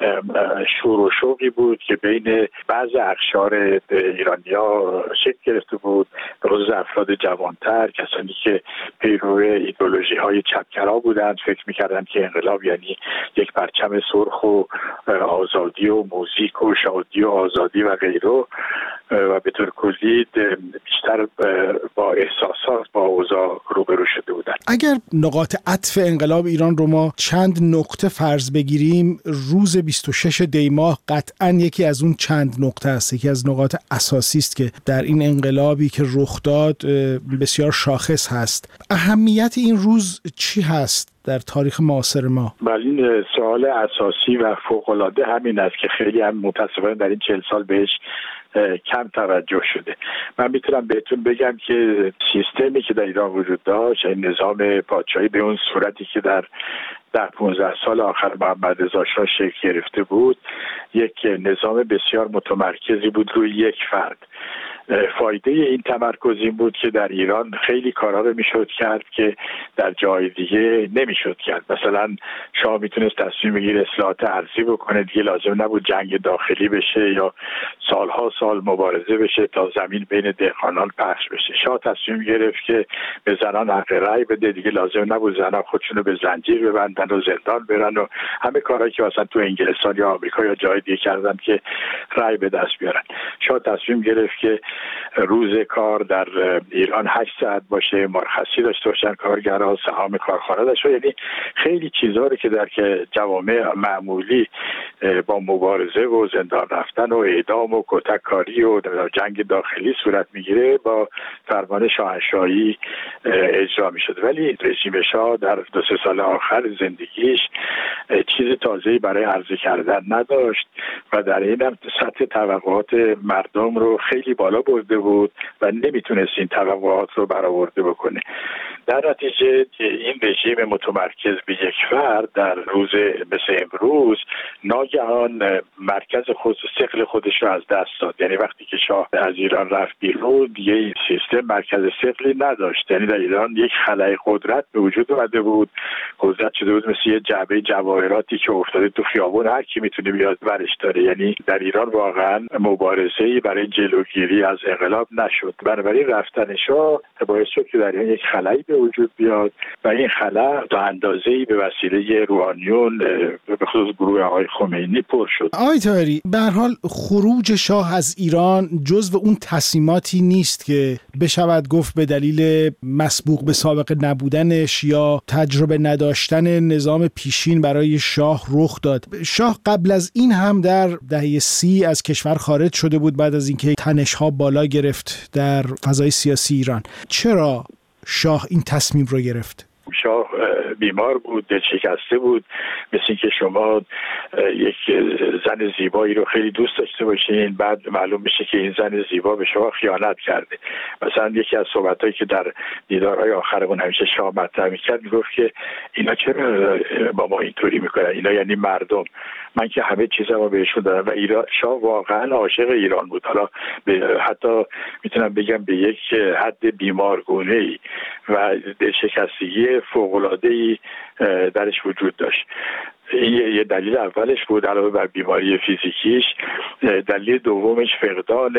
شور و شوقی بود که بین بعض اقشار ایرانی‌ها شکل گرفته بود، به خصوص افراد جوانتر، کسانی که پیرو ایدئولوژی‌های چپگرا بودند، فکر می‌کردند که انقلاب یعنی یک پرچم سرخ و آزادی و موزیک و شادی و آزادی و غیره و به طور کلی بیشتر با احساسات با اوضاع روبرو شده بودند. اگر نقاط عطف انقلاب ایران رو ما چند نقطه فرض بگیریم، روز بیست و شش دی ماه قطعاً یکی از اون چند نقطه است، یکی از نقاط اساسی است که در این انقلابی که رخ داد بسیار شاخص هست. اهمیت این روز چی هست در تاریخ معاصر ما؟ بله، این سوال اساسی و فوق‌العاده همین است که خیلی هم متأسفانه در این چهل سال بهش کم توجه شده. من میتونم بهتون بگم که سیستمی که در ایران وجود داشت، این نظام پادشاهی به اون صورتی که در ده پانزده سال آخر محمد رضا شاه شکل گرفته بود، یک نظام بسیار متمرکزی بود روی یک فرد. فایده این تمرکز این بود که در ایران خیلی کارا رو میشد کرد که در جای دیگه نمیشد کرد. مثلا شاه میتونست تصمیم بگیره اصلاحات ارضی بکنه، دیگه لازم نبود جنگ داخلی بشه یا سالها سال مبارزه بشه تا زمین بین دهقانان پخش بشه. شاه تصمیم گرفت که به زنان حق رأی بده، دیگه لازم نبود زنان خودشونو به زنجیر ببندن و زندان برن و همه کارهایی که مثلا تو انگلستان یا آمریکا یا جای دیگه کردن که رأی به دست بیارن. شاه تصمیم گرفت که روز کار در ایران هشت ساعت باشه، مرخصی داشته باشن کارگرها، سهام کارخانه داشته، یعنی خیلی چیزا رو که در که جوامع معمولی با مبارزه و زندان رفتن و اعدام و کتک کاری و جنگ داخلی صورت میگیره با فرمان شاهنشاهی اجرا میشد. ولی رژیم شاه در دو سه سال آخر زندگیش چیز تازه‌ای برای عرضه کردن نداشت و در این هم سطح توقعات مردم رو خیلی بالا برده بود و نمیتونست این توقعات رو برآورده بکنه. در نتیجه این رژیم متمرکز به یک فرد در روز مثل امروز ناگهان مرکز خود ثقل خودش رو از دست داد. یعنی وقتی که شاه از ایران رفت بیرون، دیگه این سیستم مرکز ثقلی نداشت. یعنی در ایران یک خلأ قدرت به وجود اومده بود، قدرت شده بود مثل یه جعبه جواهراتی که افتاده تو خیابون، هر کی میتونه بیاد ورش داره. یعنی در ایران واقعا مبارزه‌ای برای جلوگیری از انقلاب نشد. بنابراین رفتن شاه باعث شد که در این یک خلایی به وجود بیاد و این خلا تا اندازه‌ای به وسیله روحانیون به خصوص گروه آقای خمینی پر شد. آقای طاهری، به هر حال خروج شاه از ایران جزو اون تصمیماتی نیست که بشود گفت به دلیل مسبوق به سابقه نبودنش یا تجربه نداشتن نظام پیشین برای شاه رخ داد. شاه قبل از این هم در دهه سی از کشور خارج شده بود بعد از اینکه تنش‌ها بالا گرفت در فضای سیاسی ایران. چرا شاه این تصمیم رو گرفت؟ شاه بیمار بود، دل شکسته بود. مثل اینکه شما یک زن زیبایی رو خیلی دوست داشته باشین، بعد معلوم بشه که این زن زیبا به شما خیانت کرده. مثلا یکی از صحبتایی که در دیدارهای آخرمون همیشه شاه مطرح می‌کرد، میگفت که اینا چرا با ما اینطوری میکنن؟ اینا یعنی مردم. من که همه چیزمو بهشون دادم و ایران. شاه واقعا عاشق ایران بود. حالا حتی میتونم بگم به یک حد بیمارگونه‌ای و دلشکستگی فوق‌العاده‌ای درش وجود داشت. این یه دلیل اولش بود علاوه بر بیماری فیزیکیش. دلیل دومش فقدان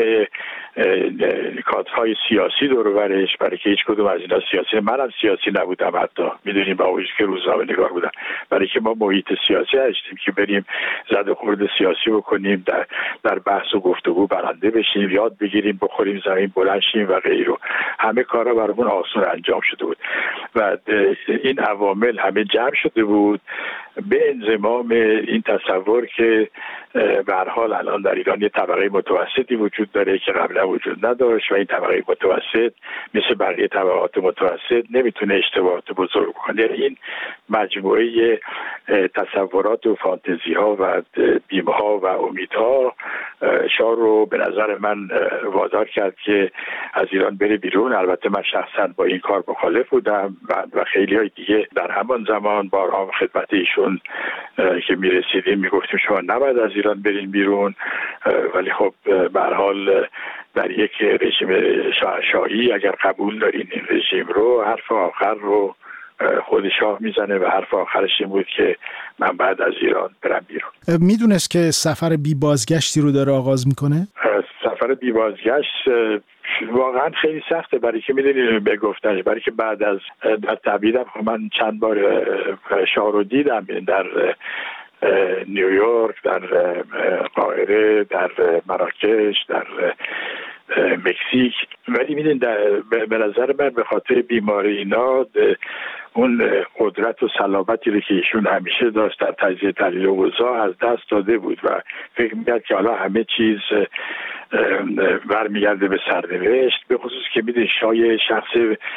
کادرهای سیاسی دور و برش، برای که هیچ کدوم از اینا سیاسی، منم سیاسی نبودم، حتی میدونیم با وجود که روزنامه‌نگار بودم، برای که ما محیط سیاسی هستیم که بریم زد و خورد سیاسی بکنیم، در در بحث و گفتگو برنده بشیم، یاد بگیریم، بخوریم زمین بلند شیم و غیره. همه کارا برامون آسان انجام شده بود و این عوامل همه جمع شده بود به انضمام این تصور که به هر حال الان در ایران یه طبقه متوسطی وجود داره که قبلا وجود نداشت و این طبقه متوسط مثل بقیه طبقات متوسط نمیتونه اشتباهات بزرگ کنه. این مجموعه تصورات و فانتزی ها و بیمه ها و امیدها شاه رو به نظر من وادار کرد که از ایران بره بیرون. البته من شخصا با این کار مخالف بودم و خیلی های دیگه در همان زمان بارها خدمت ایشون خودشون که میرسیدیم میگفتیم شما نباید از ایران برین بیرون، ولی خب به هر حال در یک رژیم شاهی اگر قبول دارین این رژیم رو، حرف آخر رو خود شاه میزنه و حرف آخرش این بود که من بعد از ایران برم بیرون. میدونست که سفر بی بازگشتی رو داره آغاز میکنه؟ سفر بی بازگشت واقعا خیلی سخته، برای که میدونید به گفتنش، برای که بعد از در تبعیدم من چند بار شاه رو دیدم، در نیویورک، در قاهره، در مراکش، در مکزیک، ولی میدونید به نظر من به خاطر بیماری اینا اون قدرت و صلابتی رو که ایشون همیشه داشت در تجزیه تحلیل اوضاع از دست داده بود و فکر می‌کرد که حالا همه چیز برمیگرده به سرنوشت، به خصوص که میدونید شاه شخص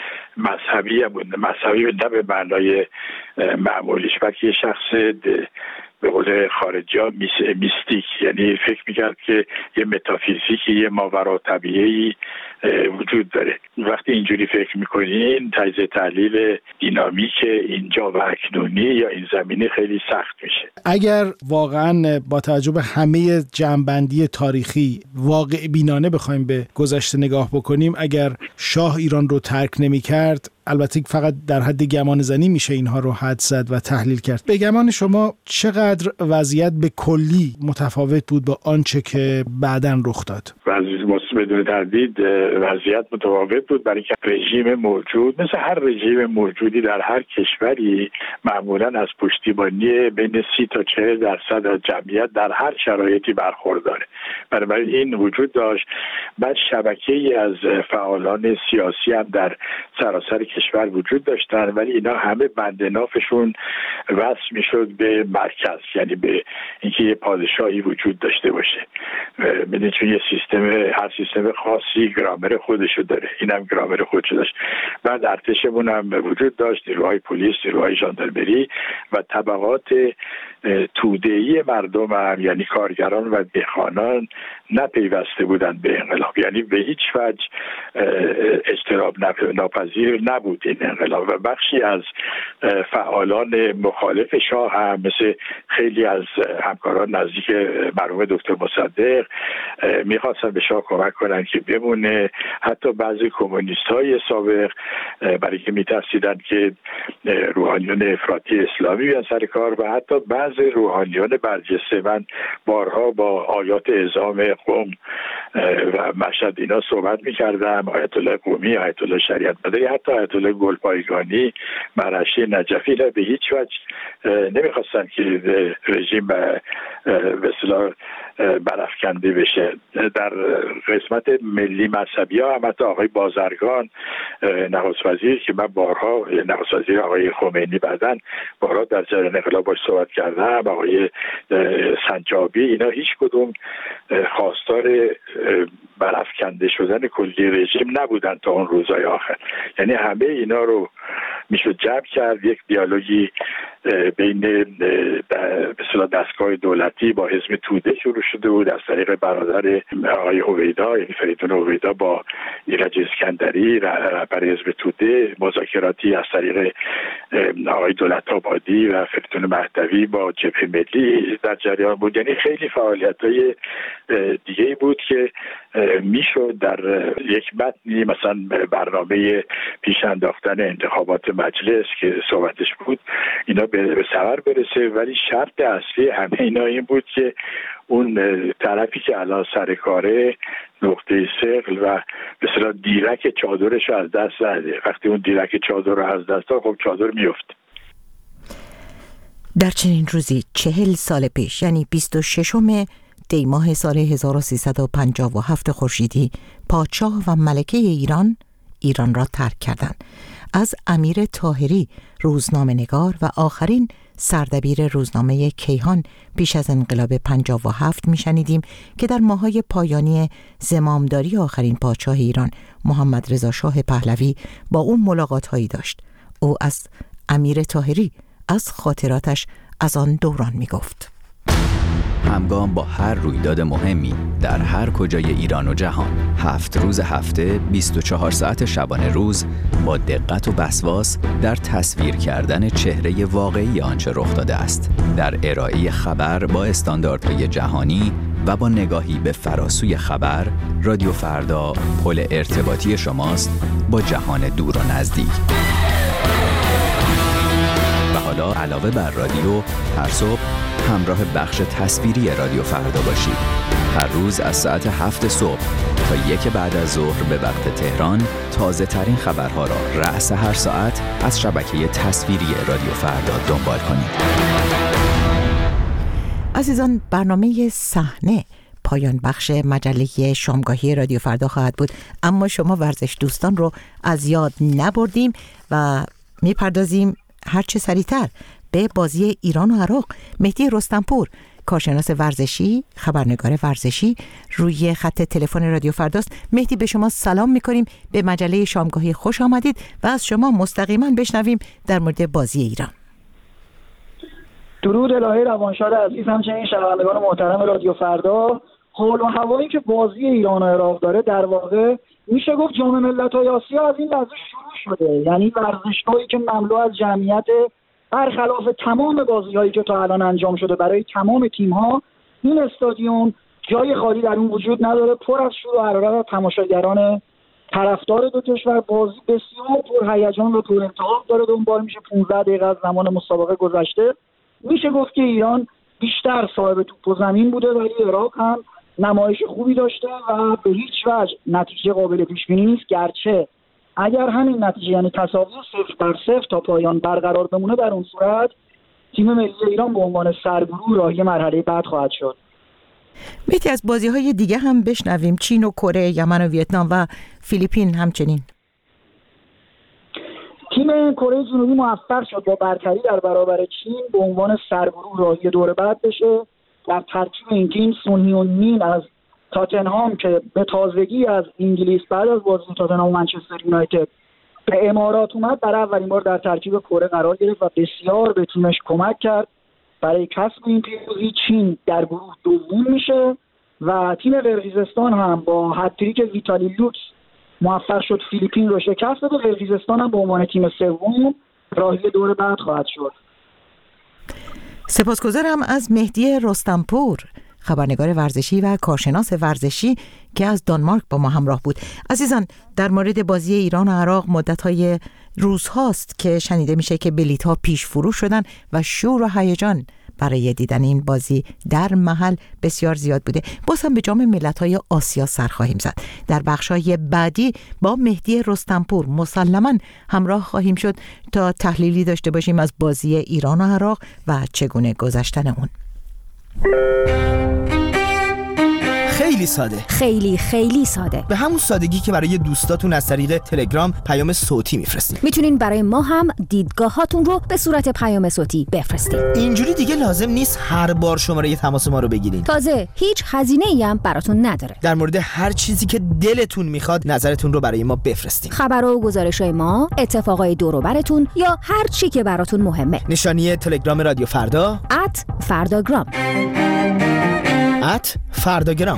مذهبی بود، مذهبی نه به معنای معمولیش، بلکه یه شخص به قول خارجی ها میستیک، یعنی فکر میکرد که یه متافیزیکی، یه ماورا طبیعی وجود داره. وقتی اینجوری فکر میکنین تجزیه تحلیل دینامیک اینجا و اکنونی یا این زمینه خیلی سخت میشه. اگر واقعا با توجه به همه جمع‌بندی تاریخی واقع بینانه بخوایم به گذشته نگاه بکنیم، اگر شاه ایران رو ترک نمی‌کرد، البته فقط در حد گمان زنی میشه اینها رو حد زد و تحلیل کرد، به گمان شما چقدر وضعیت به کلی متفاوت بود با آنچه که بعداً رخ داد؟ وضعیت بدون تردید وضعیت متفاوت بود، برای که رژیم موجود مثل هر رژیم موجودی در هر کشوری معمولاً از پشتیبانی بین سی تا چهل درصد از جمعیت در هر شرایطی برخورداره. بنابراین این وجود داشت. بعد شبکه‌ای از فعالان سیاسی هم در سراسر کشور وجود داشتن، ولی اینا همه بند نافشون وصل میشد به مرکز، یعنی به اینکه یه پادشاهی وجود داشته باشه. میدونید چون یه سیستم، هر سیستم خاصی گرامر خودشو داره، اینم گرامر خودشو داشت. بعد ارتشمون هم وجود داشت، نیروهای پلیس، نیروهای ژاندارمری و طبقات توده‌ای مردم هم، یعنی کارگران و دهقانان نپیوسته بودند به انقلاب، یعنی به هیچ وجه اجتناب ناپذیر نبود این انقلاب. و بخشی از فعالان مخالف شاه هم مثل خیلی از همکاران نزدیک مرحوم دکتر مصدق میخواستن به شاه کمک کنن که بمونه. حتی بعضی کمونیست‌های سابق برای که میترسیدن که روحانیون افراطی اسلامی بیان سر کار، و حتی بعضی روحانیون برجسته، من بارها با آیات اعظام قم و مشهد اینا صحبت میکردم، آیت الله قمی، آیت الله شریعت مداری، حتی آیت الله گلپایگانی، مرعشی نجفی، به هیچ وجه نمیخواستن که رژیم به اصطلاح برافکنده بشه. در قسمت ملی مذهبی ها هم حتی آقای بازرگان نخست وزیر که من بارها، نخست وزیر آقای خمینی بعدن بارها در جریان انقلاب باش صحبت کردم، آقای سنجابی، اینا هیچ کدوم خواستار برافکنده شدن کلی رژیم نبودن تا اون روزهای آخر. یعنی همه اینا رو میشد جمع کرد، یک دیالوگی بین به اصطلاح دستگاه دولتی با حزب توده شروع شده بود از طریق برادر آقای هویدا، یعنی فریدون هویدا با ایرج اسکندری رهبر حزب توده، مذاکراتی از طریق آقای دولت‌آبادی و فریدون مهدوی با جبهه ملی در جریان بود. یعنی خیلی فعالیت‌های دیگه‌ای بود که میشد در یک متنی، مثلا برنامه پیش انداختن انتخابات مجلس که صحبتش بود، اینا به ثمر برسه. ولی شرط اصلی همه اینا این بود که اون طرفی که الان سر کاره نقطه ثقل و به اصطلاح دیرک چادرش رو از دست داده. وقتی اون دیرک چادر رو از دست داد، خب چادر میفت. در چنین روزی چهل سال پیش، یعنی بیست و ششم دی ماه سال هزار و سیصد و پنجاه و هفت خورشیدی، پادشاه و ملکه ایران ایران را ترک کردند. از امیر طاهری روزنامه‌نگار و آخرین سردبیر روزنامه کیهان پیش از انقلاب پنجاه و هفت میشنیدیم که در ماهای پایانی زمامداری آخرین پادشاه ایران محمد رضا شاه پهلوی با او ملاقات هایی داشت. او از امیر طاهری از خاطراتش از آن دوران می گفت. همگام با هر رویداد مهمی در هر کجای ایران و جهان. هفت روز هفته، بیست و چهار ساعت شبانه روز، با دقت و وسواس در تصویر کردن چهره واقعی آنچه رخ داده است، در ارائه خبر با استانداردهای جهانی و با نگاهی به فراسوی خبر. رادیو فردا پل ارتباطی شماست با جهان دور و نزدیک. و حالا علاوه بر رادیو، هر صبح همراه بخش تصویری رادیو فردا باشید. هر روز از ساعت هفت صبح تا یک بعد از ظهر به وقت تهران، تازه ترین خبرها را رأس هر ساعت از شبکه تصویری رادیو فردا دنبال کنید. عزیزان، برنامه صحنه پایان بخش مجله شامگاهی رادیو فردا خواهد بود، اما شما ورزش دوستان رو از یاد نبردیم و میپردازیم هرچه سریعتر به بازی ایران و عراق. مهدی رستمپور، کارشناس ورزشی، خبرنگار ورزشی، روی خط تلفن رادیو فرداست. مهدی، به شما سلام میکنیم، به مجله شامگاهی خوش آمدید و از شما مستقیما بشنویم در مورد بازی ایران. درود الهی روانشاد عزیز، همچنین شنوندگان محترم رادیو فردا. حال و هوایی که بازی ایران و عراق داره، در واقع میشه گفت جام ملت‌های آسیا از این لحظه شروع شده. یعنی ورزشگاهی که مملو از جمعیت، برخلاف تمام بازی‌هایی که تا الان انجام شده برای تمام تیم‌ها، این استادیوم جای خالی در اون وجود نداره، پر از شور و حرارت از تماشاگران طرفدار دو کشور. بازی بسیار پرهیجان و پرالتهاب داره دنبال میشه. پانزده دقیقه از زمان مسابقه گذشته. میشه گفت که ایران بیشتر صاحب توپ و زمین بوده، ولی عراق هم نمایش خوبی داشته و به هیچ وجه نتیجه قابل پیش بینی نیست. گرچه اگر همین نتیجه، یعنی تساوی صفر بر صفر تا پایان برقرار بمونه، در اون صورت تیم ملی ایران به عنوان سرگروه راهی مرحله بعد خواهد شد. مهدی، از بازی‌های دیگه هم بشنویم. چین و کره، یمن و ویتنام و فیلیپین همچنین. تیم کره جنوبی موفق شد با برتری در برابر چین به عنوان سرگروه راهی دور بعد بشه. در ترکیب این تیم سون هیون مین از تاتنهام که به تازگی از انگلیس بعد از بازی تاتنهام و منچستر یونایتد به امارات اومد، برای اولین بار در ترکیب کره قرار گرفت و بسیار به تیمش کمک کرد برای کسب این پیروزی. چین در گروه دوم میشه و تیم قرقیزستان هم با هتریک ویتالی لوکس موفق شد فیلیپین رو شکست بده. قرقیزستان هم به عنوان تیم سوم راهی دور بعد خواهد شد. سپاسگزارم از مهدی رستمپور، خبرنگار ورزشی و کارشناس ورزشی که از دانمارک با ما همراه بود. عزیزان، در مورد بازی ایران و عراق مدت‌های روزهاست که شنیده میشه که بلیط‌ها پیش فروش شدن و شور و هیجان برای دیدن این بازی در محل بسیار زیاد بوده. باز هم به جام ملت‌های آسیا سر خواهیم زد. در بخش‌های بعدی با مهدی رستمپور مسلماً همراه خواهیم شد تا تحلیلی داشته باشیم از بازی ایران و عراق و چگونه گذشتن اون. خیلی ساده، خیلی خیلی ساده، به همون سادگی که برای دوستاتون از طریق تلگرام پیام صوتی میفرستین. میتونین برای ما هم دیدگاهاتون رو به صورت پیام صوتی بفرستین. اینجوری دیگه لازم نیست هر بار شماره تماس ما رو بگیرین. تازه هیچ هزینه‌ای هم براتون نداره. در مورد هر چیزی که دلتون میخواد نظرتون رو برای ما بفرستین. خبرها و گزارش‌های ما، اتفاقای دور و براتون یا هر چی که براتون مهمه. نشانی تلگرام رادیو فردا ات فرداگرام ات فرداگرام.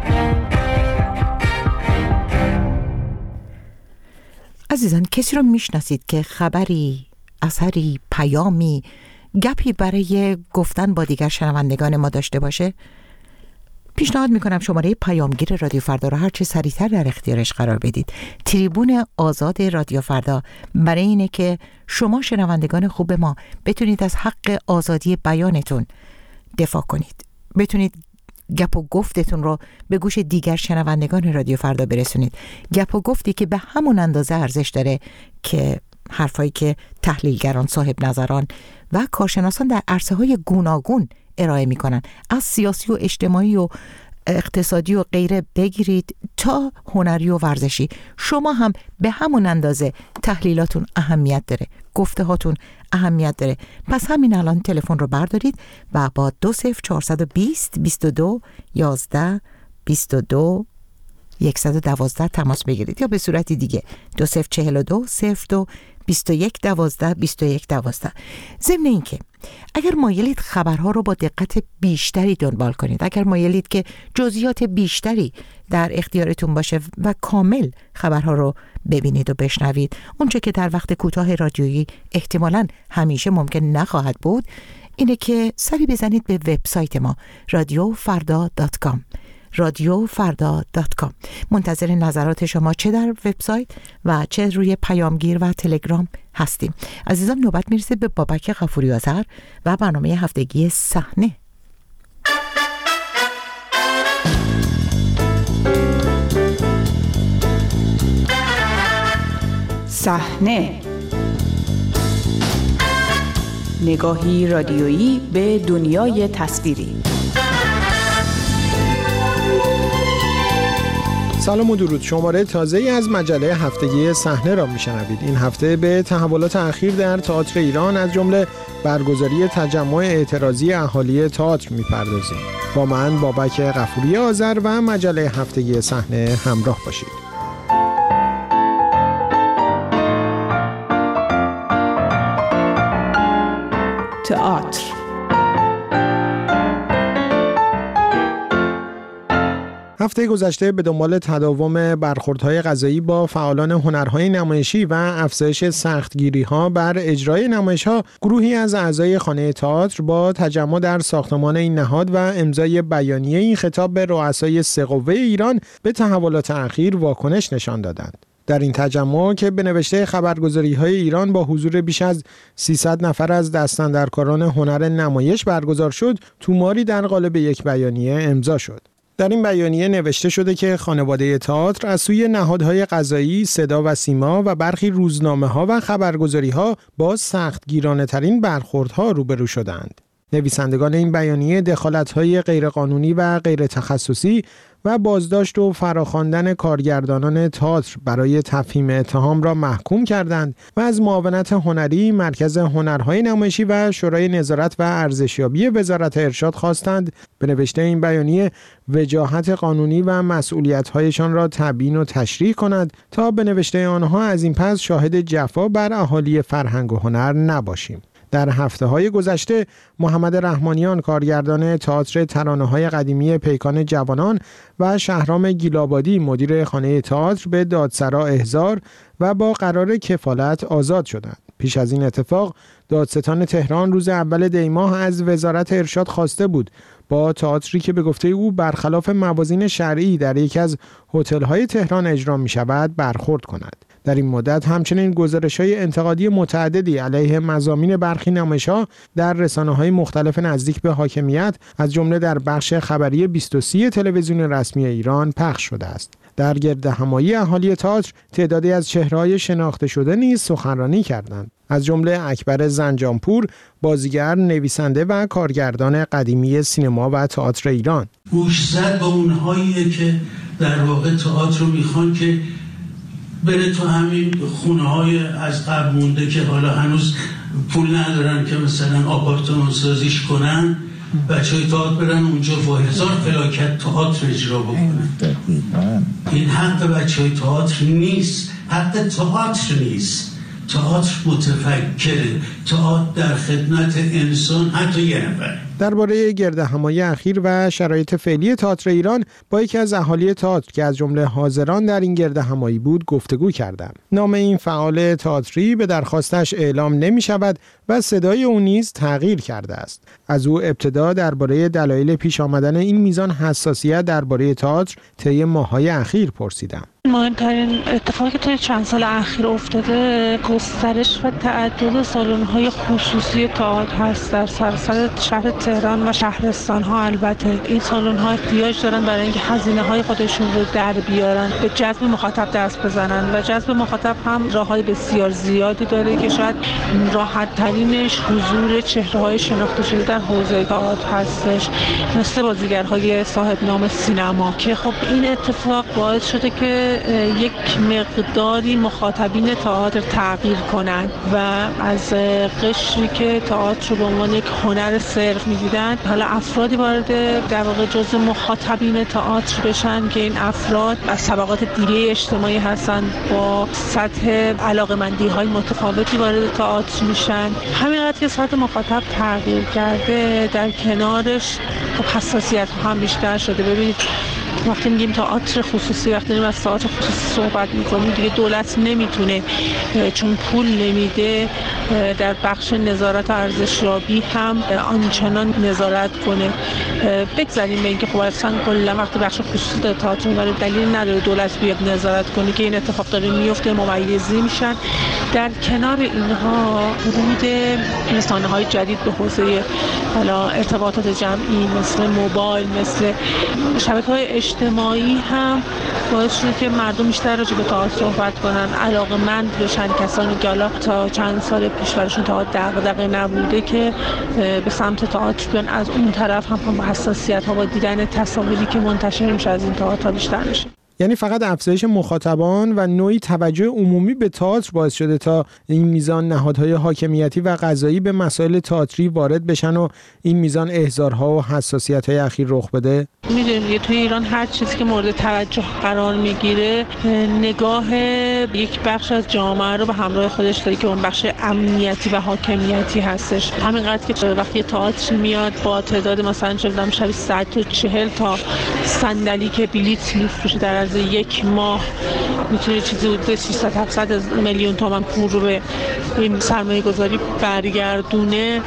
عزیزان، کسی رو میشناسید که خبری، اثری، پیامی، گپی برای گفتن با دیگر شنوندگان ما داشته باشه؟ پیشنهاد میکنم شماره پیامگیر رادیو فردا رو هر چه سریعتر در اختیارش قرار بدید. تریبون آزاد رادیو فردا برای اینه که شما شنوندگان خوب ما بتونید از حق آزادی بیانتون دفاع کنید، بتونید گپ و گفتتون رو به گوش دیگر شنوندگان رادیو فردا برسونید. گپ و گفتی که به همون اندازه ارزش داره که حرفایی که تحلیلگران، صاحب نظران و کارشناسان در عرصه‌های گوناگون ارائه میکنن، از سیاسی و اجتماعی و اقتصادی و غیره بگیرید تا هنری و ورزشی. شما هم به همون اندازه تحلیلاتون اهمیت داره، گفته هاتون اهمیت داره. پس همین الان تلفن رو بردارید و با دو صفر چهارصد و بیست بیست و دو یازده بیست و دو یک یک دو تماس بگیرید یا به صورت دیگه دو صفر چهل و دو صفر دو بیست و یک دوازده بیست و یک دوازده. ضمن اینکه اگر مایلید خبرها رو با دقت بیشتری دنبال کنید، اگر مایلید که جزئیات بیشتری در اختیارتون باشه و کامل خبرها رو ببینید و بشنوید، اونچه که در وقت کوتاه رادیویی احتمالاً همیشه ممکن نخواهد بود، اینه که سری بزنید به وبسایت ما رادیو فردا دات کام رادیو فردا دات کام. منتظر نظرات شما چه در وبسایت و چه روی پیامگیر و تلگرام هستیم. عزیزان، نوبت میرسه به بابک غفوری آذر و برنامه هفتگی صحنه. صحنه، نگاهی رادیویی به دنیای تصویری. سلام و درود. شماره تازه‌ای از مجله هفتگی صحنه را میشنوید. این هفته به تحولات اخیر در تئاتر ایران از جمله برگزاری تجمع اعتراضی اهالی تئاتر میپردازیم. با من بابک غفوری آذر و مجله هفتگی صحنه همراه باشید. تئاتر. هفته گذشته به دنبال تداوم برخوردهای قضایی با فعالان هنرهای نمایشی و افزایش سختگیری‌ها بر اجرای نمایش‌ها، گروهی از اعضای خانه تئاتر با تجمع در ساختمان این نهاد و امضای بیانیه این خطاب به رؤسای سه قوه ایران به تحولات اخیر واکنش نشان دادند. در این تجمع که به نوشته خبرگزاری‌های ایران با حضور بیش از سیصد نفر از دستاندرکاران هنر نمایش برگزار شد، توماری در قالب یک بیانیه امضا شد. در این بیانیه نوشته شده که خانواده تئاتر از سوی نهادهای قضایی، صدا و سیما و برخی روزنامه‌ها و خبرگزاری‌ها با سختگیرانه‌ترین برخوردها روبرو شدند. نویسندگان این بیانیه دخالت‌های غیرقانونی و غیر تخصصی و بازداشت و فراخواندن کارگردانان تئاتر برای تفهیم اتهام را محکوم کردند و از معاونت هنری، مرکز هنرهای نمایشی و شورای نظارت و ارزشیابی وزارت ارشاد خواستند به نوشته این بیانیه وجاهت قانونی و مسئولیت‌هایشان را تبیین و تشریح کند تا به نوشته آنها از این پس شاهد جفا بر اهالی فرهنگ و هنر نباشیم. در هفته‌های گذشته محمد رحمانیان، کارگردان تئاتر ترانه‌های قدیمی پیکان جوانان و شهرام گیلابادی، مدیر خانه تئاتر، به دادسرا احضار و با قرار کفالت آزاد شدند. پیش از این اتفاق دادستان تهران روز اول دی ماه از وزارت ارشاد خواسته بود با تئاتری که به گفته او برخلاف موازین شرعی در یکی از هتل‌های تهران اجرا می‌شود برخورد کند. در این مدت همچنین گزارش‌های انتقادی متعددی علیه مضامین برخی نمایش‌ها در رسانه‌های مختلف نزدیک به حاکمیت از جمله در بخش خبری بیست و سه تلویزیون رسمی ایران پخش شده است. در گردهمایی اهالی تئاتر تعدادی از چهره‌های شناخته شده نیز سخنرانی کردند. از جمله اکبر زنجانپور، بازیگر، نویسنده و کارگردان قدیمی سینما و تئاتر ایران. گوشزد با اونهایی که در واقع تئاتر رو میخوان که بره تو همین خونه های از قبل مونده که حالا هنوز پول ندارن که مثلا آپارتمان سازیش کنن، بچه های تئاتر برن اونجا با هزار فلاکت تئاتر اجرا بکنن. این حق بچه های تئاتر نیست، حق تئاتر نیست. تئاتر متفکره، تئاتر در خدمت انسان، حتی یه نفر. درباره گردهمایی اخیر و شرایط فعلی تئاتر ایران با یکی از اهالی تئاتر که از جمله حاضران در این گردهمایی بود گفتگو کردم. نام این فعال تئاتری به درخواستش اعلام نمی شود و صدای او نیز تغییر کرده است. از او ابتدا درباره دلایل پیش آمدن این میزان حساسیت درباره تئاتر طی ماه‌های اخیر پرسیدم. مهمترین اتفاقی که توی چند سال اخیر افتاده گسترش و تعدد سالن‌های خصوصی تئاتر هست در سراسر شهر تهران و شهرستان‌ها. البته این سالن‌ها احتیاج دارن برای اینکه هزینه‌های خودشون رو در بیارن، به جذب مخاطب دست بزنن و جذب مخاطب هم راه‌های بسیار زیادی داره که شاید راحت‌ترینش حضور چهره‌های شناخته شده در حوزه تئاتر هستش، مثل بازیگرهای صاحب نام سینما، که خب این اتفاق باعث شده که یک مقداری مخاطبین تئاتر تغییر کنند و از قشری که تئاتر رو به عنوان یک هنر صرف میدیدن حالا افرادی وارد در واقع جزء مخاطبین تئاتر بشن که این افراد از طبقات دیگه اجتماعی هستن، با سطح علاقه‌مندی های متفاوتی وارد تئاتر میشن. همینقدر که سطح مخاطب تغییر کرده، در کنارش خب حساسیت ها هم بیشتر شده. ببینید وقتی میگیم تئاتر خصوصی، وقتی داریم از تئاتر خصوصی صحبت میکنیم، دیگه دولت نمیتونه چون پول نمیده در بخش نظارت و ارزشیابی هم آنچنان نظارت کنه. بگذاریم به اینکه خب اصلا کلا وقتی بخش خصوصی در تئاتر میبره دلیل نداره دولت بیاد نظارت کنه که این اتفاق داره میفته، ممیزی میشن. در کنار اینها ورود رسانه‌های جدید به حوزه حالا ارتباطات جمعی مثل موبایل، مثل شبکه‌های اجتماعی هم باعث شده که مردم بیشتر راجع به تئاتر صحبت کنن، علاقه‌مند بشن. کسانی که حالا تا چند سال پیش براشون تئاتر دغدغه نبوده که به سمت تئاتر بیان، از اون طرف هم با حساسیت‌ها با دیدن تصاویری که منتشر میشه از این تئاتر بیشتر میشه. یعنی فقط افزایش مخاطبان و نوعی توجه عمومی به تئاتر باعث شده تا این میزان نهادهای حاکمیتی و قضایی به مسائل تئاتری وارد بشن و این میزان احضارها و حساسیت‌های اخیر رخ بده. میدونید توی ایران هر چیزی که مورد توجه قرار میگیره نگاه یک بخش از جامعه رو به همراه خودش داره که اون بخش امنیتی و حاکمیتی هستش. همینقدر که وقتی تئاتر میاد با تعداد مثلا چندم شبیه صد و چهل تا صندلی که بلیت میفروشه در از یک ماه میتونه چیزی حدود سیصد هفتصد میلیون تومان پول رو به این سرمایه گذاری برگردونه.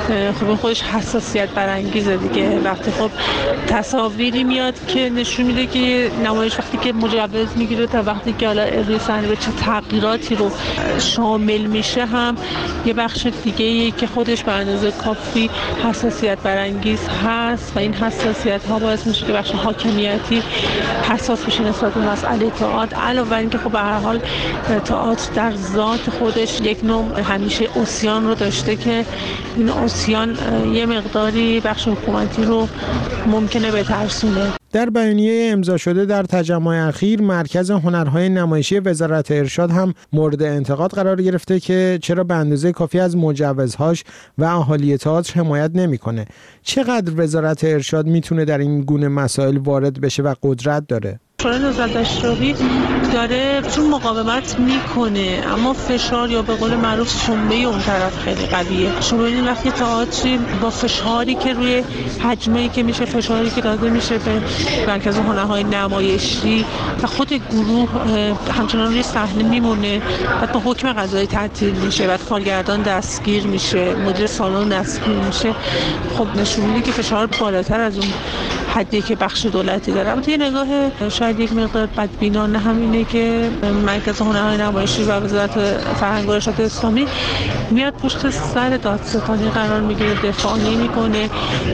خب خودش حساسیت برانگیزه دیگه. وقتی خب تصاویری میاد که نشون میده که نمایش وقتی که مجوز میگیره تا وقتی که حالا روی صحنه به چه تغییراتی رو شامل میشه هم یه بخش دیگه ای که خودش به اندازه کافی حساسیت برانگیز هست و این حساسیت ها باعث میشه که بخش حاکمیتی حساس بشه نسبت به مسئله تئاتر. علاوه بر اینکه خب به هر حال تئاتر در ذات خودش یک نوع همیشه عصیان رو داشته که این عصیان یه مقداری بخش حکومتی رو ممکنه بترسونه. در بیانیه امضا شده در تجمع اخیر مرکز هنرهای نمایشی وزارت ارشاد هم مورد انتقاد قرار گرفته که چرا به اندازه کافی از مجوزهاش و اهالی تئاتر حمایت نمیکنه. چقدر وزارت ارشاد میتونه در این گونه مسائل وارد بشه و قدرت داره؟ شورای نظارت اشرافی داره چون مقاومت میکنه اما فشار یا به قول معروف سنبه اون طرف خیلی قویه. شما ببینید وقتی تئاتر با فشاری که روی حجمه که میشه، فشاری که داده میشه به مرکز هنرهای نمایشی و خود گروه همچنان روی صحنه میمونه، بعد با حکم قضایی تعطیل میشه، بعد کارگردان دستگیر میشه، مدیر سالن دستگیر میشه، خب نشون میده که فشار بالاتر از اون حدی که بخش دولتی داره. البته یه نگاه شاید یک مقدار بدبینانه همینه که مرکز هنرهای نمایشی و وزارت فرهنگ و ارشاد اسلامی میاد پشت سر دادستانی قرار میگیره، دفاعی میکنه.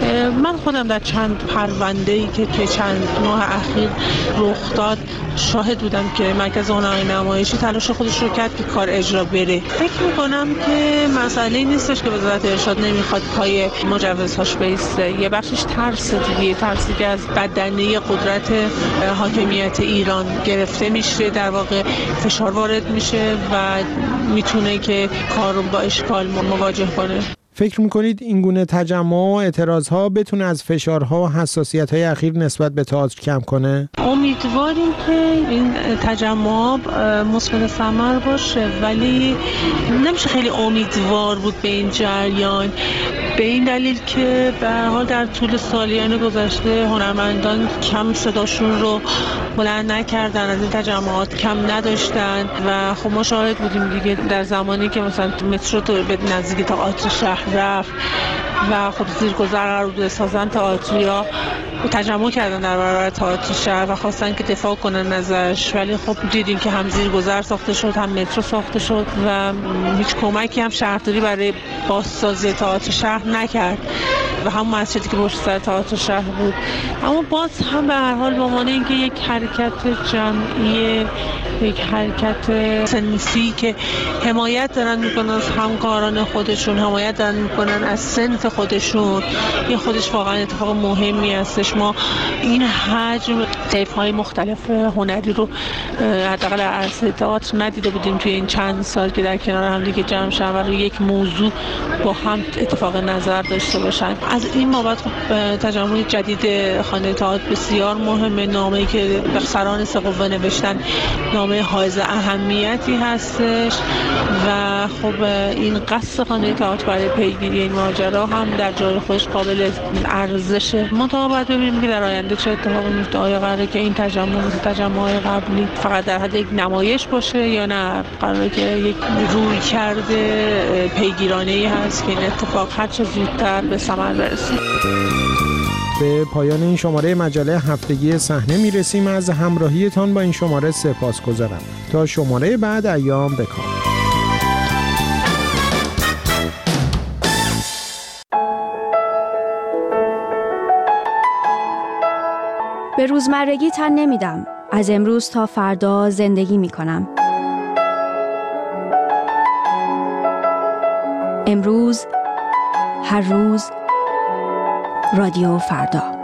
من خودم در چند پرونده‌ای که که چند ماه اخیر رخ داد شاهد بودم که مرکز هنرهای نمایشی تلاش خودش رو کرد که کار اجرا بره. فکر میکنم که مسئله نیستش که وزارت ارشاد نمیخواد پای مجوزهاش بیسته، یه بخشش ترس دیگه، ترسی که از بدنه قدرت حاکمیت ایران گرفته میشه، در واقع فشار وارد میشه و میتونه که کار رو با اشکال مواجه کنه. فکر میکنید این گونه تجمع و اعتراضها بتونه از فشارها و حساسیت‌های اخیر نسبت به تئاتر کم کنه؟ امیدواریم که این تجمع مثمر ثمر باشه، ولی نمیشه خیلی امیدوار بود به این جریان، به این دلیل که به هر حال در طول سالیان گذشته هنرمندان کم صداشون رو بلند نکردن، از این تجمعات کم نداشتن و خب ما شاهد بودیم دیگه در زمانی که مثلا مترو تو به نزدیک تئاتر شهر رفت و خب زیرگذر قرار بود بسازن، تئاتریا تجمع کردن در برابر تئاتر شهر و خواستن که دفاع کنن ازش، ولی خب دیدیم که هم زیرگذر ساخته شد، هم مترو ساخته شد و هیچ کمکی هم شهرداری برای بازسازی تئاتر شهر نکرد و هم مسجدی که پشت سر تئاتر شهر بود. اما باز هم به هر حال به عنوان اینکه یک حرکت جمعی، یک حرکت صنفی که حمایت دارن میکنن از همکاران خودشون، حمایت دارن میکنن از صنف خودشون، این خودش واقعا اتفاق مهمی هستش. ما این حجم طیف‌های مختلف هنری رو حداقل در عرصه تئاتر ندیده بودیم توی این چند سال که در کنار هم دیگه جمع شدن و روی یک موضوع با هم اتفاق نظر داشته باشن. از این بابت تجمع جدید خانه تئاتر بسیار مهمه. نامه‌ای که بخسران سه قوه نوشتن نامه حائز اهمیتی هستش و خب این قصد خانه تئاتر برای پیگیری این ماجرا هم در جای خودش قابل ارزشه. منتها باید ببینیم که در آینده چه اتفاقی میفته. آیا قراره که این تجمع مثل تجمع‌های قبلی فقط در حد یک نمایش باشه یا نه قراره که یک روی کرده پیگیرانه‌ای هست که این اتفاق هر چه زودتر به ثمر برسه. به پایان این شماره مجله هفتگی صحنه میرسیم. از همراهیتان با این شماره سپاسگزارم. تا شماره بعد ایام بکام. به روزمرگی تن نمیدم. از امروز تا فردا زندگی میکنم. امروز، هر روز، رادیو فردا.